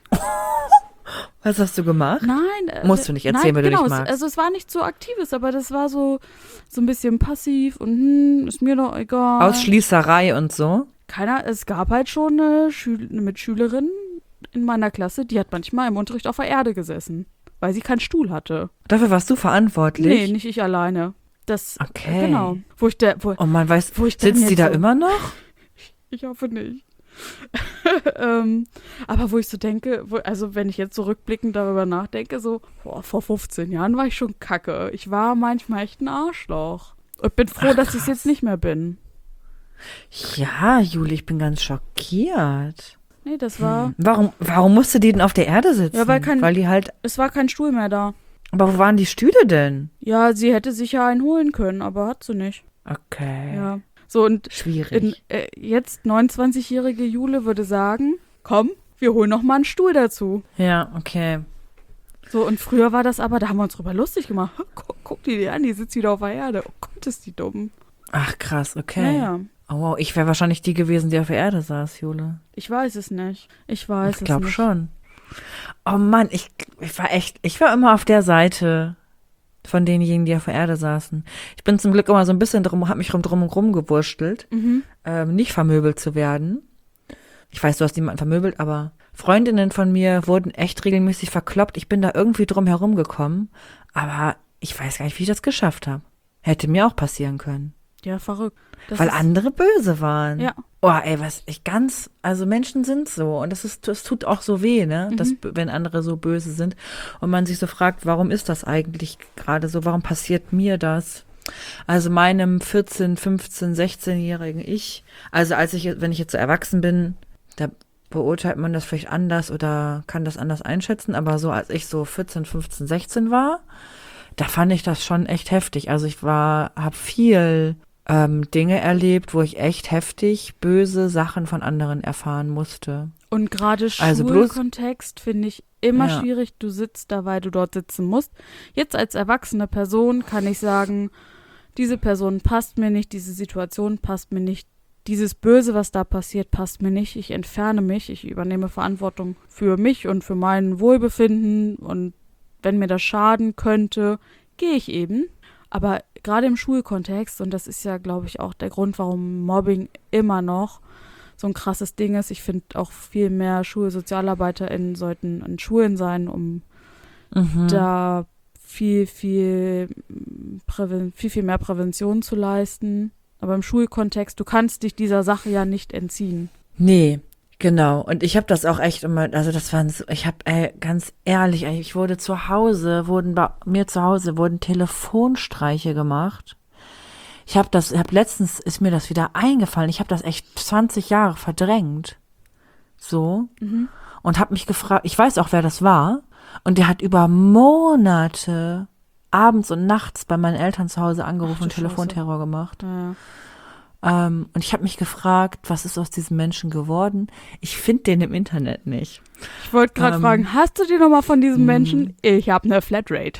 Was hast du gemacht? Nein. Äh, Musst du nicht erzählen, nein, wenn genau, du nicht es- magst. Also es war nicht so aktives, aber das war so, so ein bisschen passiv und hm, ist mir doch egal. Ausschließerei und so. Keiner, es gab halt schon eine, Schül eine Mitschülerin in meiner Klasse, die hat manchmal im Unterricht auf der Erde gesessen, weil sie keinen Stuhl hatte. Dafür warst du verantwortlich? Nee, nicht ich alleine. Das, Okay. genau. Wo ich der, wo, Und man weiß, wo ich dann sitzt die jetzt da so- immer noch? Ich hoffe nicht. ähm, aber wo ich so denke, wo, also wenn ich jetzt zurückblickend darüber nachdenke, so, boah, vor fünfzehn Jahren war ich schon kacke. Ich war manchmal echt ein Arschloch. Und bin froh, Ach, dass ich es krass. jetzt nicht mehr bin. Ja, Juli, ich bin ganz schockiert. Nee, das war, Warum, warum musste die denn auf der Erde sitzen? Ja, weil kein- Weil die halt, es war kein Stuhl mehr da. aber wo waren die Stühle denn? Ja, sie hätte sich ja einen holen können, aber hat sie nicht. Okay. Ja. So, und in, Schwierig. äh, jetzt neunundzwanzigjährige Jule würde sagen, komm, wir holen noch mal einen Stuhl dazu. Ja, okay. So, und früher war das aber, da haben wir uns drüber lustig gemacht. Guck, guck die dir an, die sitzt wieder auf der Erde. Oh Gott, ist die dumm. Ach, krass, okay. Naja, Oh, wow, ich wäre wahrscheinlich die gewesen, die auf der Erde saß, Jule. ich weiß es nicht. Ich weiß Ich glaube es nicht. schon. Oh Mann, ich, ich war echt, ich war immer auf der Seite von denjenigen, die auf der Erde saßen. Ich bin zum Glück immer so ein bisschen drum, hab mich rum drum und rum gewurstelt, Mhm. ähm, nicht vermöbelt zu werden. Ich weiß, du hast niemanden vermöbelt, aber Freundinnen von mir wurden echt regelmäßig verkloppt. Ich bin da irgendwie drum herum gekommen, aber ich weiß gar nicht, wie ich das geschafft habe. Hätte mir auch passieren können. Ja, verrückt. Das Weil ist, andere böse waren. Ja. Oh, ey, was ich ganz, also Menschen sind so und das ist, das tut auch so weh, ne, Mhm. dass, wenn andere so böse sind und man sich so fragt, warum ist das eigentlich gerade so, warum passiert mir das? Also meinem vierzehn, fünfzehn, sechzehnjährigen Ich, also als ich, wenn ich jetzt so erwachsen bin, da beurteilt man das vielleicht anders oder kann das anders einschätzen, aber so als ich so vierzehn, fünfzehn, sechzehn war, da fand ich das schon echt heftig. Also ich war, habe viel ähm, Dinge erlebt, wo ich echt heftig böse Sachen von anderen erfahren musste. Und gerade Also bloß- Schulkontext finde ich immer Ja. schwierig. Du sitzt da, weil du dort sitzen musst. Jetzt als erwachsene Person kann ich sagen, diese Person passt mir nicht, diese Situation passt mir nicht, dieses Böse, was da passiert, passt mir nicht. Ich entferne mich, ich übernehme Verantwortung für mich und für mein Wohlbefinden und wenn mir das schaden könnte, gehe ich eben. Aber gerade im Schulkontext, und das ist ja, glaube ich, auch der Grund, warum Mobbing immer noch so ein krasses Ding ist. Ich finde auch viel mehr SchulsozialarbeiterInnen sollten in Schulen sein, um Mhm. da viel, viel, Präven viel, viel mehr Prävention zu leisten. Aber im Schulkontext, du kannst dich dieser Sache ja nicht entziehen. Nee, genau. Und ich habe das auch echt immer, also das waren so, ich habe, ey, ganz ehrlich, ey, ich wurde zu Hause, wurden bei mir zu Hause, wurden Telefonstreiche gemacht. Ich habe das, ich habe letztens, ist mir das wieder eingefallen, ich habe das echt zwanzig Jahre verdrängt. So. Mhm. Und habe mich gefragt, ich weiß auch, wer das war. Und der hat über Monate abends und nachts bei meinen Eltern zu Hause angerufen Ach du und Telefonterror gemacht. Ja. Ähm, und ich habe mich gefragt, was ist aus diesem Menschen geworden? Ich finde den im Internet nicht. Ich wollte gerade Ähm, fragen, hast du die Nummer von diesem mh. Menschen? Ich habe eine Flatrate.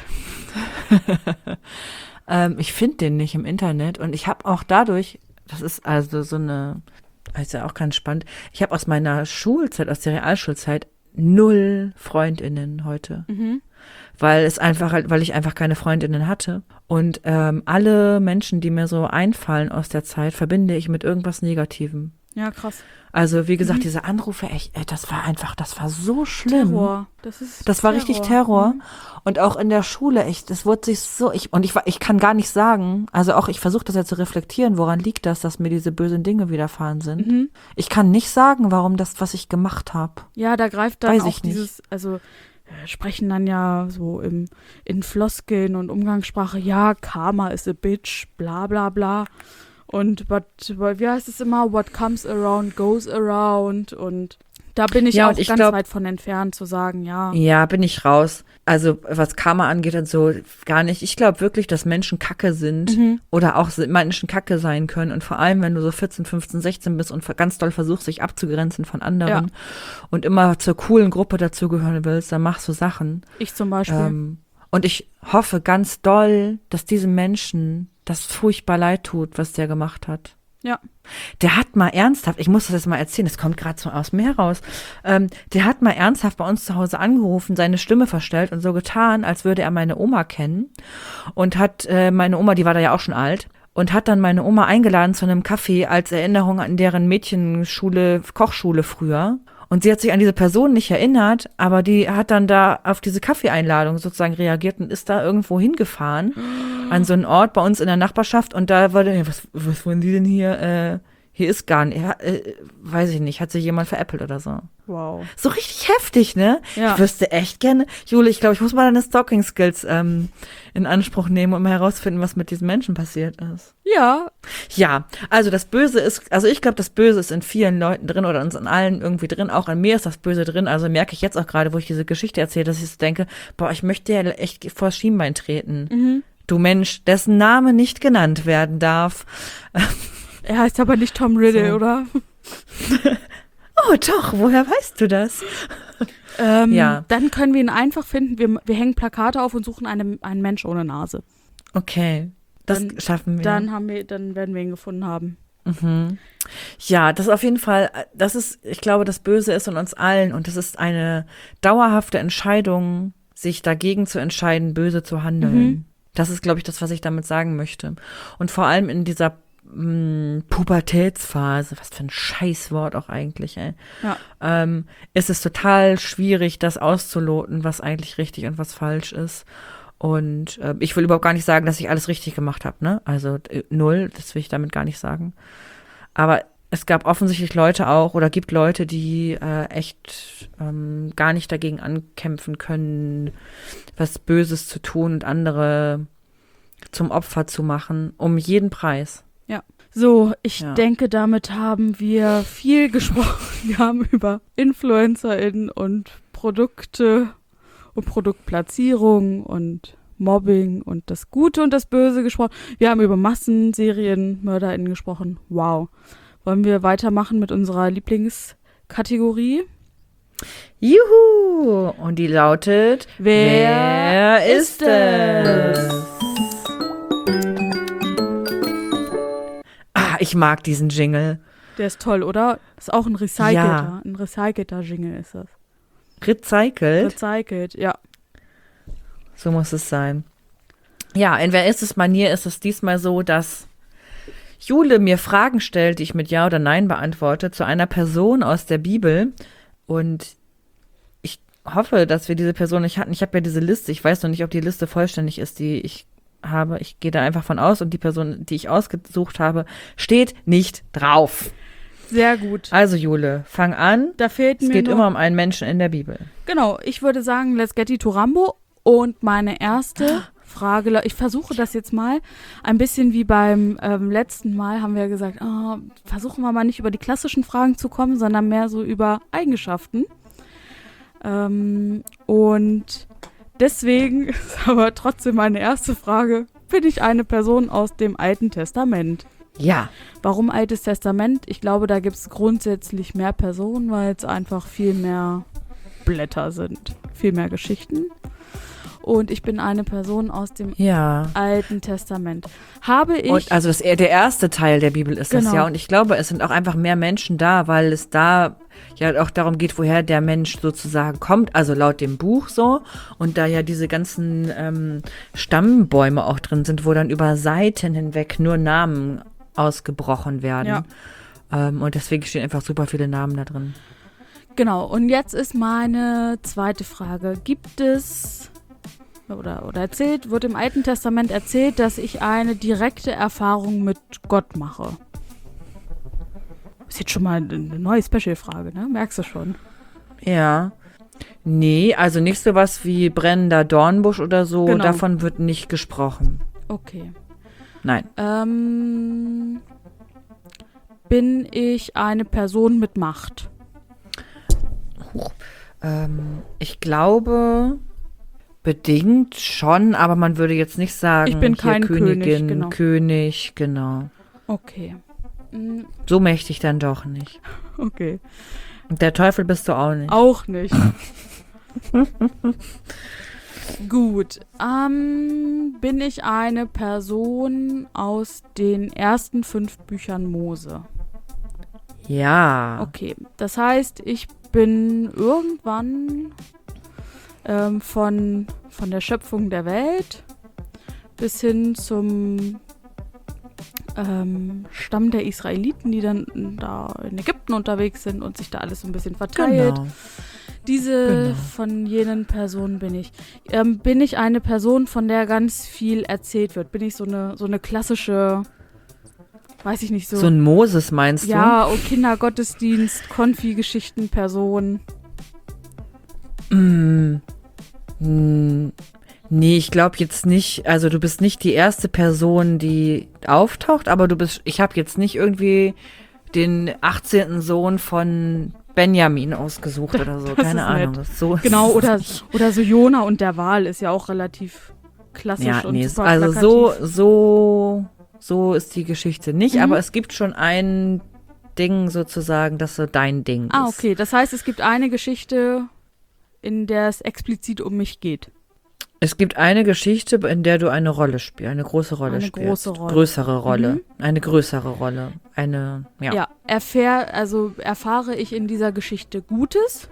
ähm, ich finde den nicht im Internet und ich habe auch dadurch, das ist also so eine, ist ja auch ganz spannend, ich habe aus meiner Schulzeit, aus der Realschulzeit, null FreundInnen heute. Mhm. Weil es einfach, weil ich einfach keine Freundinnen hatte. Und ähm, alle Menschen, die mir so einfallen aus der Zeit, verbinde ich mit irgendwas Negativem. Ja, krass. Also wie gesagt, Mhm. diese Anrufe, echt, ey, das war einfach, das war so schlimm. Terror. Das ist Das war richtig Terror. Mhm. Und auch in der Schule, echt, das wurde sich so, ich, und ich, war- ich kann gar nicht sagen, also auch, ich versuche das ja zu reflektieren, woran liegt das, dass mir diese bösen Dinge widerfahren sind. Mhm. Ich kann nicht sagen, warum das, was ich gemacht habe. Ja, da greift dann Weiß auch ich nicht. dieses, also äh, sprechen dann ja so im, in Floskeln und Umgangssprache, ja, Karma is a bitch, bla bla bla. Und but, but, wie heißt es immer, what comes around goes around. Und Da bin ich Ja, auch und ich ganz glaub- weit von entfernt zu sagen, ja. Ja, bin ich raus. Also was Karma angeht und so, gar nicht. Ich glaube wirklich, dass Menschen Kacke sind Mhm. oder auch se- Menschen Kacke sein können. Und vor allem, wenn du so vierzehn, fünfzehn, sechzehn bist und ver- ganz doll versuchst, dich abzugrenzen von anderen und immer zur coolen Gruppe dazugehören willst, dann machst du Sachen. Ich zum Beispiel. Ähm, und ich hoffe ganz doll, dass diesem Menschen das furchtbar leid tut, was der gemacht hat. Ja. Der hat mal ernsthaft, ich muss das jetzt mal erzählen, das kommt gerade so aus mir heraus, ähm, der hat mal ernsthaft bei uns zu Hause angerufen, seine Stimme verstellt und so getan, als würde er meine Oma kennen und hat äh, meine Oma, die war da ja auch schon alt, und hat dann meine Oma eingeladen zu einem Kaffee als Erinnerung an deren Mädchenschule, Kochschule früher. Und sie hat sich an diese Person nicht erinnert, aber die hat dann da auf diese Kaffeeeinladung sozusagen reagiert und ist da irgendwo hingefahren, an so einen Ort bei uns in der Nachbarschaft. Und da war der, was, was wollen die denn hier? Äh, hier ist gar nicht, äh, weiß ich nicht, hat sich jemand veräppelt oder so. Wow. So richtig heftig, ne? Ja. Ich wüsste echt gerne, Jule, ich glaube, ich muss mal deine Stalking-Skills ähm, in Anspruch nehmen, um herauszufinden, was mit diesen Menschen passiert ist. Ja. Ja, also das Böse ist, also ich glaube, das Böse ist in vielen Leuten drin oder uns in allen irgendwie drin. Auch an mir ist das Böse drin. Also merke ich jetzt auch gerade, wo ich diese Geschichte erzähle, dass ich so denke, boah, ich möchte ja echt vor das Schienbein treten. Mhm. Du Mensch, dessen Name nicht genannt werden darf. Er heißt aber nicht Tom Riddle, So. oder? Oh doch, woher weißt du das? Ähm, Ja. Dann können wir ihn einfach finden. Wir, wir hängen Plakate auf und suchen eine, einen Mensch ohne Nase. Okay, das Dann- schaffen wir. Dann haben wir, dann werden wir ihn gefunden haben. Mhm. Ja, das ist auf jeden Fall, das ist, ich glaube, das Böse ist in uns allen und es ist eine dauerhafte Entscheidung, sich dagegen zu entscheiden, böse zu handeln. Mhm. Das ist, glaube ich, das, was ich damit sagen möchte. Und vor allem in dieser mh, Pubertätsphase, was für ein Scheißwort auch eigentlich, ey, Ja. ähm, ist es total schwierig, das auszuloten, was eigentlich richtig und was falsch ist. Und äh, ich will überhaupt gar nicht sagen, dass ich alles richtig gemacht habe, ne? Also äh, null, das will ich damit gar nicht sagen. Aber es gab offensichtlich Leute auch oder gibt Leute, die äh, echt ähm, gar nicht dagegen ankämpfen können, was Böses zu tun und andere zum Opfer zu machen, um jeden Preis. So, ich Ja. denke, damit haben wir viel gesprochen. Wir haben über InfluencerInnen und Produkte und Produktplatzierung und Mobbing und das Gute und das Böse gesprochen. Wir haben über MassenserienmörderInnen gesprochen. Wow. Wollen wir weitermachen mit unserer Lieblingskategorie? Juhu! Und die lautet, Wer wer ist ist es? es? Ah, ich mag diesen Jingle. Der ist toll, oder? Das ist auch ein recycelter. Ja. Ein recycelter Jingle ist das. Recycelt. Recycelt, ja. So muss es sein. Ja, in Wer ist es Manier ist es diesmal so, dass Jule mir Fragen stellt, die ich mit Ja oder Nein beantworte, zu einer Person aus der Bibel. Und ich hoffe, dass wir diese Person nicht hatten. Ich habe ja diese Liste. Ich weiß noch nicht, ob die Liste vollständig ist, die ich habe. Ich gehe da einfach von aus und die Person, die ich ausgesucht habe, steht nicht drauf. Sehr gut. Also Jule, fang an. Da fehlt Es mir geht noch, immer um einen Menschen in der Bibel. Genau, ich würde sagen, let's get it to Rambo. Und meine erste Frage, ich versuche das jetzt mal, ein bisschen wie beim ähm, letzten Mal haben wir gesagt, oh, versuchen wir mal nicht über die klassischen Fragen zu kommen, sondern mehr so über Eigenschaften. Ähm, und deswegen ist aber trotzdem meine erste Frage, bin ich eine Person aus dem Alten Testament? Ja. Warum Altes Testament? Ich glaube, da gibt es grundsätzlich mehr Personen, weil es einfach viel mehr Blätter sind, viel mehr Geschichten. Und ich bin eine Person aus dem Ja. Alten Testament. Habe ich... Und also das, der erste Teil der Bibel ist das Genau. ja. Und ich glaube, es sind auch einfach mehr Menschen da, weil es da ja auch darum geht, woher der Mensch sozusagen kommt. Also laut dem Buch so. Und da ja diese ganzen ähm, Stammbäume auch drin sind, wo dann über Seiten hinweg nur Namen ausgebrochen werden. Ja. Ähm, und deswegen stehen einfach super viele Namen da drin. Genau, und jetzt ist meine zweite Frage. Gibt es... Oder, oder erzählt, wird im Alten Testament erzählt, dass ich eine direkte Erfahrung mit Gott mache. Ist jetzt schon mal eine neue Special-Frage, ne? Merkst du schon. Ja. Nee, also nicht so was wie brennender Dornbusch oder so. Genau. Davon wird nicht gesprochen. Okay. Nein. Ähm, bin ich eine Person mit Macht? Huch, ähm, ich glaube, bedingt schon, aber man würde jetzt nicht sagen, Ich bin kein hier König, Königin, genau. König, genau. Okay. Mm, So mächtig dann doch nicht. Okay. Und der Teufel bist du auch nicht. Auch nicht. Gut. Ähm, bin ich eine Person aus den ersten fünf Büchern Mose? Ja. Okay. Das heißt, ich bin irgendwann ähm, von, von der Schöpfung der Welt bis hin zum ähm, Stamm der Israeliten, die dann da in Ägypten unterwegs sind und sich da alles so ein bisschen verteilt. Genau. Diese Genau. von jenen Personen bin ich. Ähm, bin ich eine Person, von der ganz viel erzählt wird? Bin ich so eine, so eine klassische, weiß ich nicht, so, So ein Moses meinst ja, oh, Kindergottesdienst, Konfi-Geschichten-Person. du? Mm, mm, nee, ich glaube jetzt nicht, also du bist nicht die erste Person, die auftaucht, aber du bist, ich habe jetzt nicht irgendwie den achtzehnten Sohn von Benjamin ausgesucht oder so, Das keine ist Ahnung. nett. Das so Genau, ist es oder, nicht. oder so Jona und der Wal ist ja auch relativ klassisch Ja, und nee, super also plakativ. so, so, so ist die Geschichte nicht, Mhm. aber es gibt schon ein Ding sozusagen, das so dein Ding ist. Ah, okay. Das heißt, es gibt eine Geschichte, in der es explizit um mich geht. Es gibt eine Geschichte, in der du eine Rolle spielst, eine große Rolle Eine spielst. große Rolle. Größere Rolle. Mhm. Eine größere Rolle. Eine, ja. Ja, erfähr, also erfahre ich in dieser Geschichte Gutes?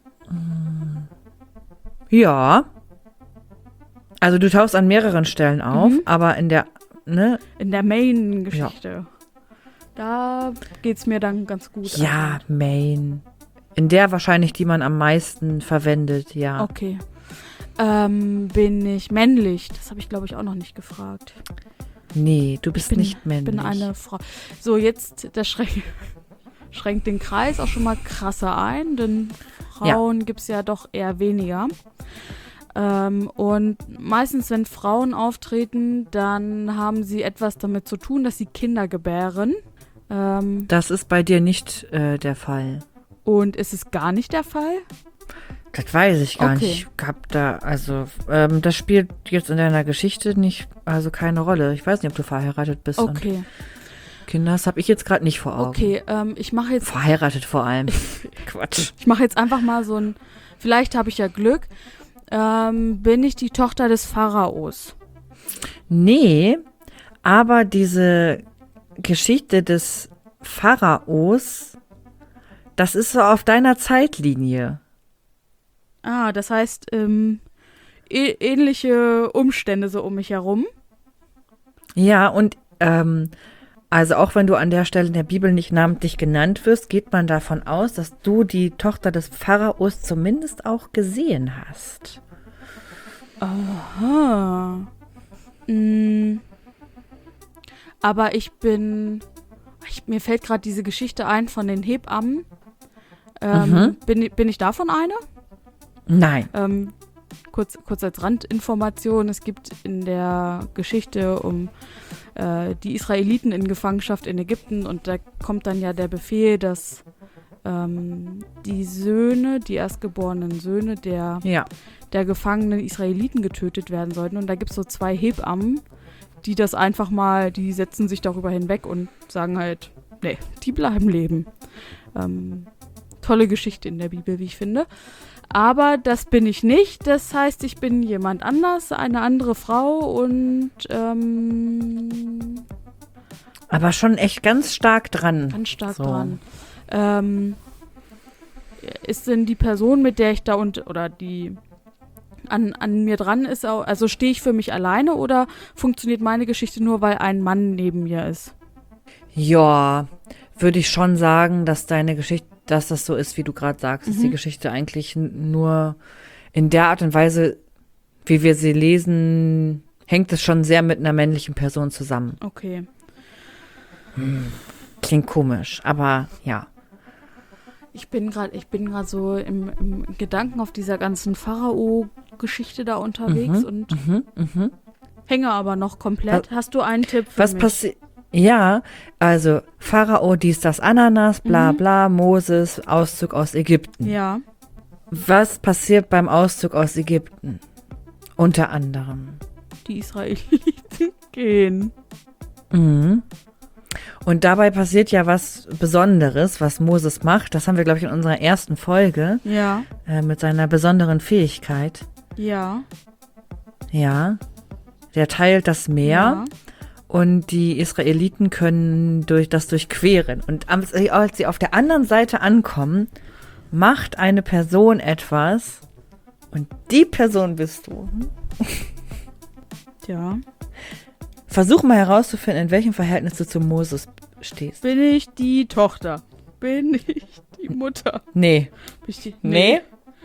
Ja. Also du tauchst an mehreren Stellen auf, Mhm. aber in der, ne? In der Main-Geschichte. Da geht's mir dann ganz gut. Ja, Main. In der wahrscheinlich, die man am meisten verwendet, ja. Okay. Ähm, bin ich männlich? Das habe ich, glaube ich, auch noch nicht gefragt. Nee, du bist bin, nicht männlich. bin eine Frau. So, jetzt, das schränkt, schränkt den Kreis auch schon mal krasser ein, denn Frauen gibt es ja doch eher weniger. Ähm, und meistens, wenn Frauen auftreten, dann haben sie etwas damit zu tun, dass sie Kinder gebären. Ähm, Das ist bei dir nicht äh, der Fall. und ist es gar nicht der Fall? Das weiß ich gar Okay. nicht. Ich hab da, also, ähm, das spielt jetzt in deiner Geschichte nicht, also keine Rolle. Ich weiß nicht, ob du verheiratet bist. Okay, Und Kinder, das habe ich jetzt gerade nicht vor Augen. okay. Ähm, ich mache jetzt Verheiratet vor allem. Quatsch. Ich mache jetzt einfach mal so ein, vielleicht habe ich ja Glück, ähm, bin ich die Tochter des Pharaos? Nee, aber diese Geschichte des Pharaos, das ist so auf deiner Zeitlinie. Ah, das heißt, ähm, ä- ähnliche Umstände so um mich herum. Ja, und ähm, also auch wenn du an der Stelle in der Bibel nicht namentlich genannt wirst, geht man davon aus, dass du die Tochter des Pharaos zumindest auch gesehen hast. Aha. Mm. Aber ich bin, ich, mir fällt gerade diese Geschichte ein von den Hebammen. Ähm, Mhm. bin, ich- bin ich davon eine? Nein. Ähm, kurz, kurz als Randinformation, es gibt in der Geschichte um äh, die Israeliten in Gefangenschaft in Ägypten und da kommt dann ja der Befehl, dass ähm, die Söhne, die erstgeborenen Söhne der, Ja. der gefangenen Israeliten getötet werden sollten. Und da gibt es so zwei Hebammen, die das einfach mal, die setzen sich darüber hinweg und sagen halt, nee, die bleiben leben. Ähm, tolle Geschichte in der Bibel, wie ich finde. Aber das bin ich nicht. Das heißt, ich bin jemand anders, eine andere Frau und ähm, Aber schon echt ganz stark dran. ganz stark So. dran. Ähm, ist denn die Person, mit der ich da und oder die an, an mir dran ist, auch, also stehe ich für mich alleine oder funktioniert meine Geschichte nur, weil ein Mann neben mir ist? Ja, würde ich schon sagen, dass deine Geschichte, dass das so ist, wie du gerade sagst, dass die Mhm. Geschichte eigentlich n- nur in der Art und Weise, wie wir sie lesen, hängt es schon sehr mit einer männlichen Person zusammen. Okay. Klingt komisch, aber ja. Ich bin gerade, ich bin gerade so im, im Gedanken auf dieser ganzen Pharao-Geschichte da unterwegs Mhm, und Mhm, mhm. hänge aber noch komplett. Hast du einen Tipp für Was mich? passiert? Ja, also Pharao, dies, das, Ananas, bla Mhm. bla, Moses, Auszug aus Ägypten. Ja. Was passiert beim Auszug aus Ägypten? Unter anderem. Die Israeliten gehen. Mhm. Und dabei passiert ja was Besonderes, was Moses macht. Das haben wir, glaube ich, in unserer ersten Folge. Ja. Äh, mit seiner besonderen Fähigkeit. Ja. Ja. Der teilt das Meer. Ja. Und die Israeliten können durch das durchqueren. Und als sie auf der anderen Seite ankommen, macht eine Person etwas. Und die Person bist du. Ja. Versuch mal herauszufinden, in welchem Verhältnis du zu Moses stehst. Bin ich die Tochter? Bin ich die Mutter? Nee. Bin ich die, Nee?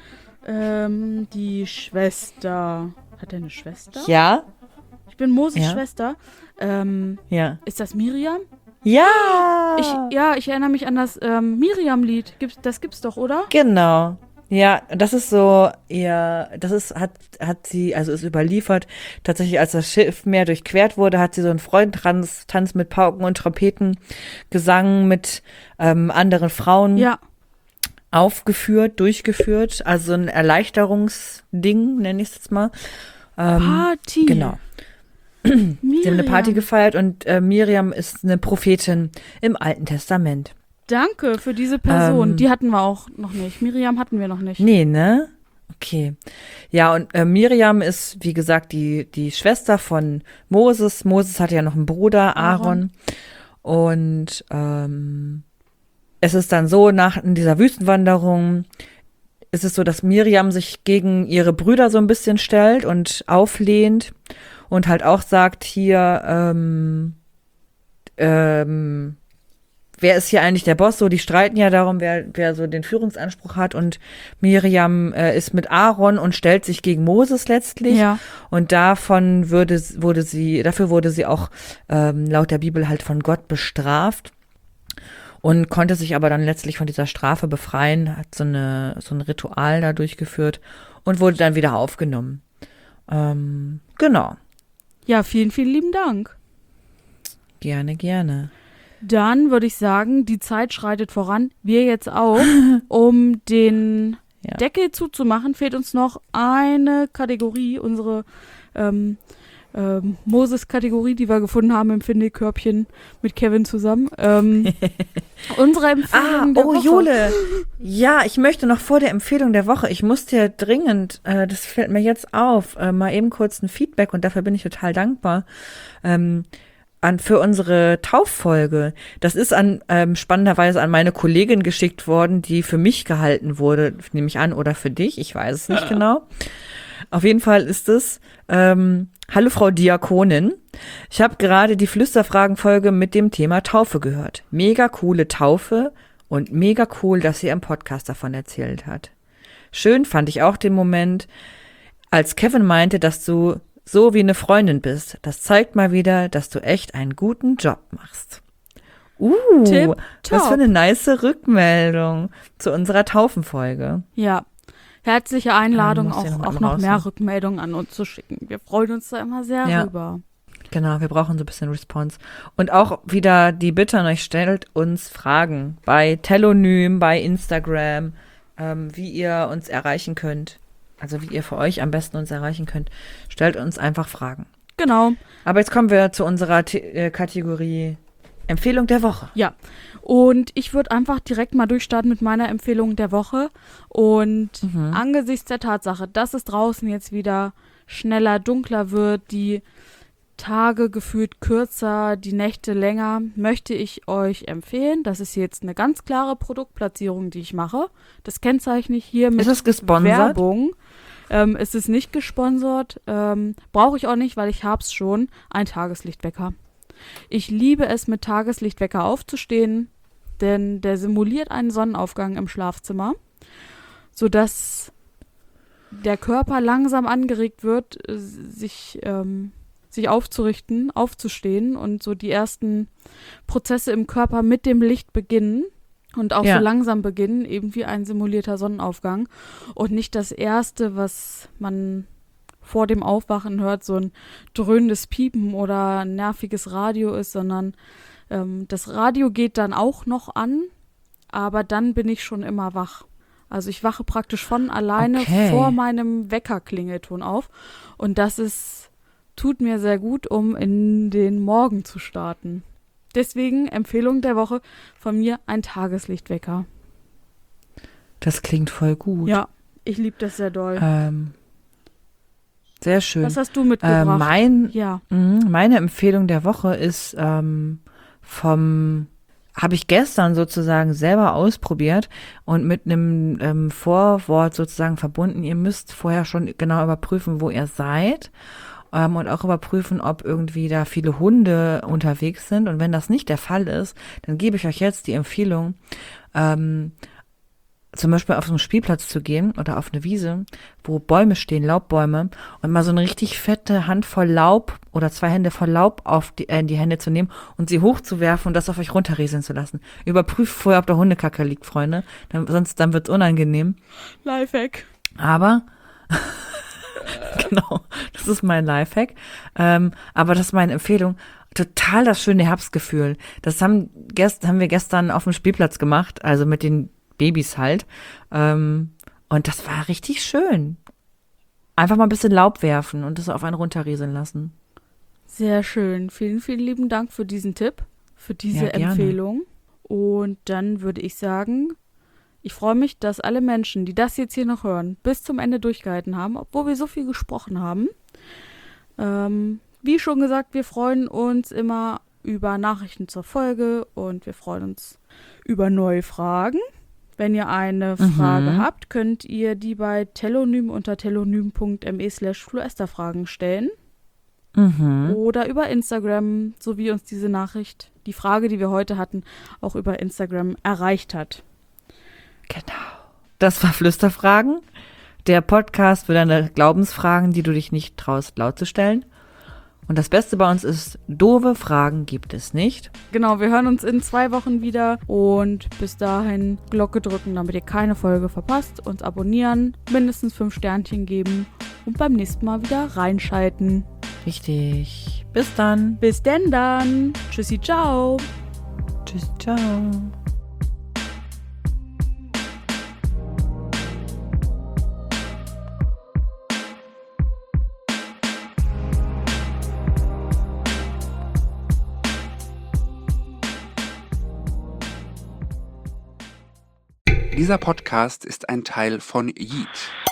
Ähm, die Schwester. Hat er eine Schwester? Ja? Ich bin Moses' Ja. Schwester. Ähm, Ja. ist das Miriam? Ja! Ich, ja, ich erinnere mich an das ähm, Miriam-Lied. Gibt's, das gibt's doch, oder? Genau. Ja, das ist so, ja, das ist, hat, hat sie, also ist überliefert, tatsächlich als das Schiffmeer durchquert wurde, hat sie so einen Freudentanz Tanz mit Pauken und Trompeten, Gesang mit ähm, anderen Frauen Ja. aufgeführt, durchgeführt, also ein Erleichterungsding, nenne ich es jetzt mal. Ähm, Party. Genau. Miriam. Sie haben eine Party gefeiert und äh, Miriam ist eine Prophetin im Alten Testament. Danke für diese Person. Ähm, Die hatten wir auch noch nicht. Miriam hatten wir noch nicht. Nee, ne? Okay. Ja, und äh, Miriam ist, wie gesagt, die, die Schwester von Moses. Moses hatte ja noch einen Bruder, Aaron. Und ähm, es ist dann so, nach in dieser Wüstenwanderung ist es so, dass Miriam sich gegen ihre Brüder so ein bisschen stellt und auflehnt und halt auch sagt, hier, ähm, ähm, wer ist hier eigentlich der Boss? So, die streiten ja darum, wer, wer so den Führungsanspruch hat. Und Miriam äh, ist mit Aaron und stellt sich gegen Moses letztlich. Ja. Und davon würde, wurde sie, dafür wurde sie auch ähm, laut der Bibel halt von Gott bestraft. Und konnte sich aber dann letztlich von dieser Strafe befreien, hat so eine, so ein Ritual da durchgeführt und wurde dann wieder aufgenommen. Ähm, genau. Ja, vielen, vielen lieben Dank. Gerne, gerne. Dann würde ich sagen, die Zeit schreitet voran. Wir jetzt auch. Um den Ja. Deckel zuzumachen, fehlt uns noch eine Kategorie, unsere ähm, ähm, Moses-Kategorie, die wir gefunden haben im Findekörbchen mit Kevin zusammen. Ähm, unsere Empfehlung Ah, der oh Woche. Jule. Ja, ich möchte noch vor der Empfehlung der Woche, ich muss dir dringend, äh, das fällt mir jetzt auf, äh, mal eben kurz ein Feedback und dafür bin ich total dankbar. Ähm, An, für unsere Tauffolge. Das ist an ähm, spannenderweise an meine Kollegin geschickt worden, die für mich gehalten wurde, nehme ich an, oder für dich, ich weiß es nicht genau. Auf jeden Fall ist es, ähm, hallo Frau Diakonin, ich habe gerade die Flüsterfragen-Folge mit dem Thema Taufe gehört. Mega coole Taufe und mega cool, dass sie im Podcast davon erzählt hat. Schön fand ich auch den Moment, als Kevin meinte, dass du so wie eine Freundin bist. Das zeigt mal wieder, dass du echt einen guten Job machst. Uh, Tipp, was top. für eine nice Rückmeldung zu unserer Taufenfolge. Ja. Herzliche Einladung, Ja, muss ja auch, noch auch mal noch raus, mehr ne? Rückmeldungen an uns zu schicken. Wir freuen uns da immer sehr Ja. rüber. Genau, wir brauchen so ein bisschen Response. Und auch wieder die Bitte an euch, stellt uns Fragen bei Telonym, bei Instagram, ähm, wie ihr uns erreichen könnt. Also wie ihr für euch am besten uns erreichen könnt. Stellt uns einfach Fragen. Genau. Aber jetzt kommen wir zu unserer T- äh, Kategorie Empfehlung der Woche. Ja, und ich würde einfach direkt mal durchstarten mit meiner Empfehlung der Woche. Und Mhm. angesichts der Tatsache, dass es draußen jetzt wieder schneller, dunkler wird, die Tage gefühlt kürzer, die Nächte länger, möchte ich euch empfehlen. Das ist jetzt eine ganz klare Produktplatzierung, die ich mache. Das kennzeichne ich hier mit Ist es gesponsert? Werbung. Ähm, es ist nicht gesponsert. Ähm, brauche ich auch nicht, weil ich hab's schon. Ein Tageslichtwecker. Ich liebe es, mit Tageslichtwecker aufzustehen, denn der simuliert einen Sonnenaufgang im Schlafzimmer, sodass der Körper langsam angeregt wird, äh, sich, ähm, sich aufzurichten, aufzustehen und so die ersten Prozesse im Körper mit dem Licht beginnen und auch Ja. so langsam beginnen, eben wie ein simulierter Sonnenaufgang und nicht das Erste, was man vor dem Aufwachen hört, so ein dröhnendes Piepen oder ein nerviges Radio ist, sondern ähm, das Radio geht dann auch noch an, aber dann bin ich schon immer wach. Also ich wache praktisch von alleine Okay. vor meinem Weckerklingelton auf. Und das ist, tut mir sehr gut, um in den Morgen zu starten. Deswegen Empfehlung der Woche von mir, ein Tageslichtwecker. Das klingt voll gut. Ja, ich liebe das sehr doll. Ähm, sehr schön. Was hast du Äh, mitgebracht? mein, Ja, mh, meine Empfehlung der Woche ist ähm, vom, habe ich gestern sozusagen selber ausprobiert und mit einem ähm, Vorwort sozusagen verbunden. Ihr müsst vorher schon genau überprüfen, wo ihr seid. Ähm, und auch überprüfen, ob irgendwie da viele Hunde unterwegs sind. Und wenn das nicht der Fall ist, dann gebe ich euch jetzt die Empfehlung, ähm, zum Beispiel auf so einen Spielplatz zu gehen oder auf eine Wiese, wo Bäume stehen, Laubbäume, und mal so eine richtig fette Handvoll Laub oder zwei Hände voll Laub auf die, äh, in die Hände zu nehmen und sie hochzuwerfen und das auf euch runterrieseln zu lassen. Überprüft vorher, ob da Hundekacke liegt, Freunde. Dann, sonst dann wird's unangenehm. Lifehack. Aber genau, das ist mein Lifehack. Ähm, aber das ist meine Empfehlung. Total das schöne Herbstgefühl. Das haben, gest, haben wir gestern auf dem Spielplatz gemacht, also mit den Babys halt. Ähm, und das war richtig schön. Einfach mal ein bisschen Laub werfen und das auf einen runterrieseln lassen. Sehr schön. Vielen, vielen lieben Dank für diesen Tipp, für diese Ja, gerne. Empfehlung. Und dann würde ich sagen, ich freue mich, dass alle Menschen, die das jetzt hier noch hören, bis zum Ende durchgehalten haben, obwohl wir so viel gesprochen haben. Ähm, wie schon gesagt, wir freuen uns immer über Nachrichten zur Folge und wir freuen uns über neue Fragen. Wenn ihr eine Frage Mhm. habt, könnt ihr die bei Telonym unter telonym.me slash fluesterfragen stellen. Mhm. Oder über Instagram, so wie uns diese Nachricht, die Frage, die wir heute hatten, auch über Instagram erreicht hat. Genau. Das war Flüsterfragen, der Podcast für deine Glaubensfragen, die du dich nicht traust, laut zu stellen. Und das Beste bei uns ist, doofe Fragen gibt es nicht. Genau, wir hören uns in zwei Wochen wieder und bis dahin Glocke drücken, damit ihr keine Folge verpasst, uns abonnieren, mindestens fünf Sternchen geben und beim nächsten Mal wieder reinschalten. Richtig. Bis dann. Bis denn dann. Tschüssi, ciao. Tschüss, ciao. Dieser Podcast ist ein Teil von Yeet.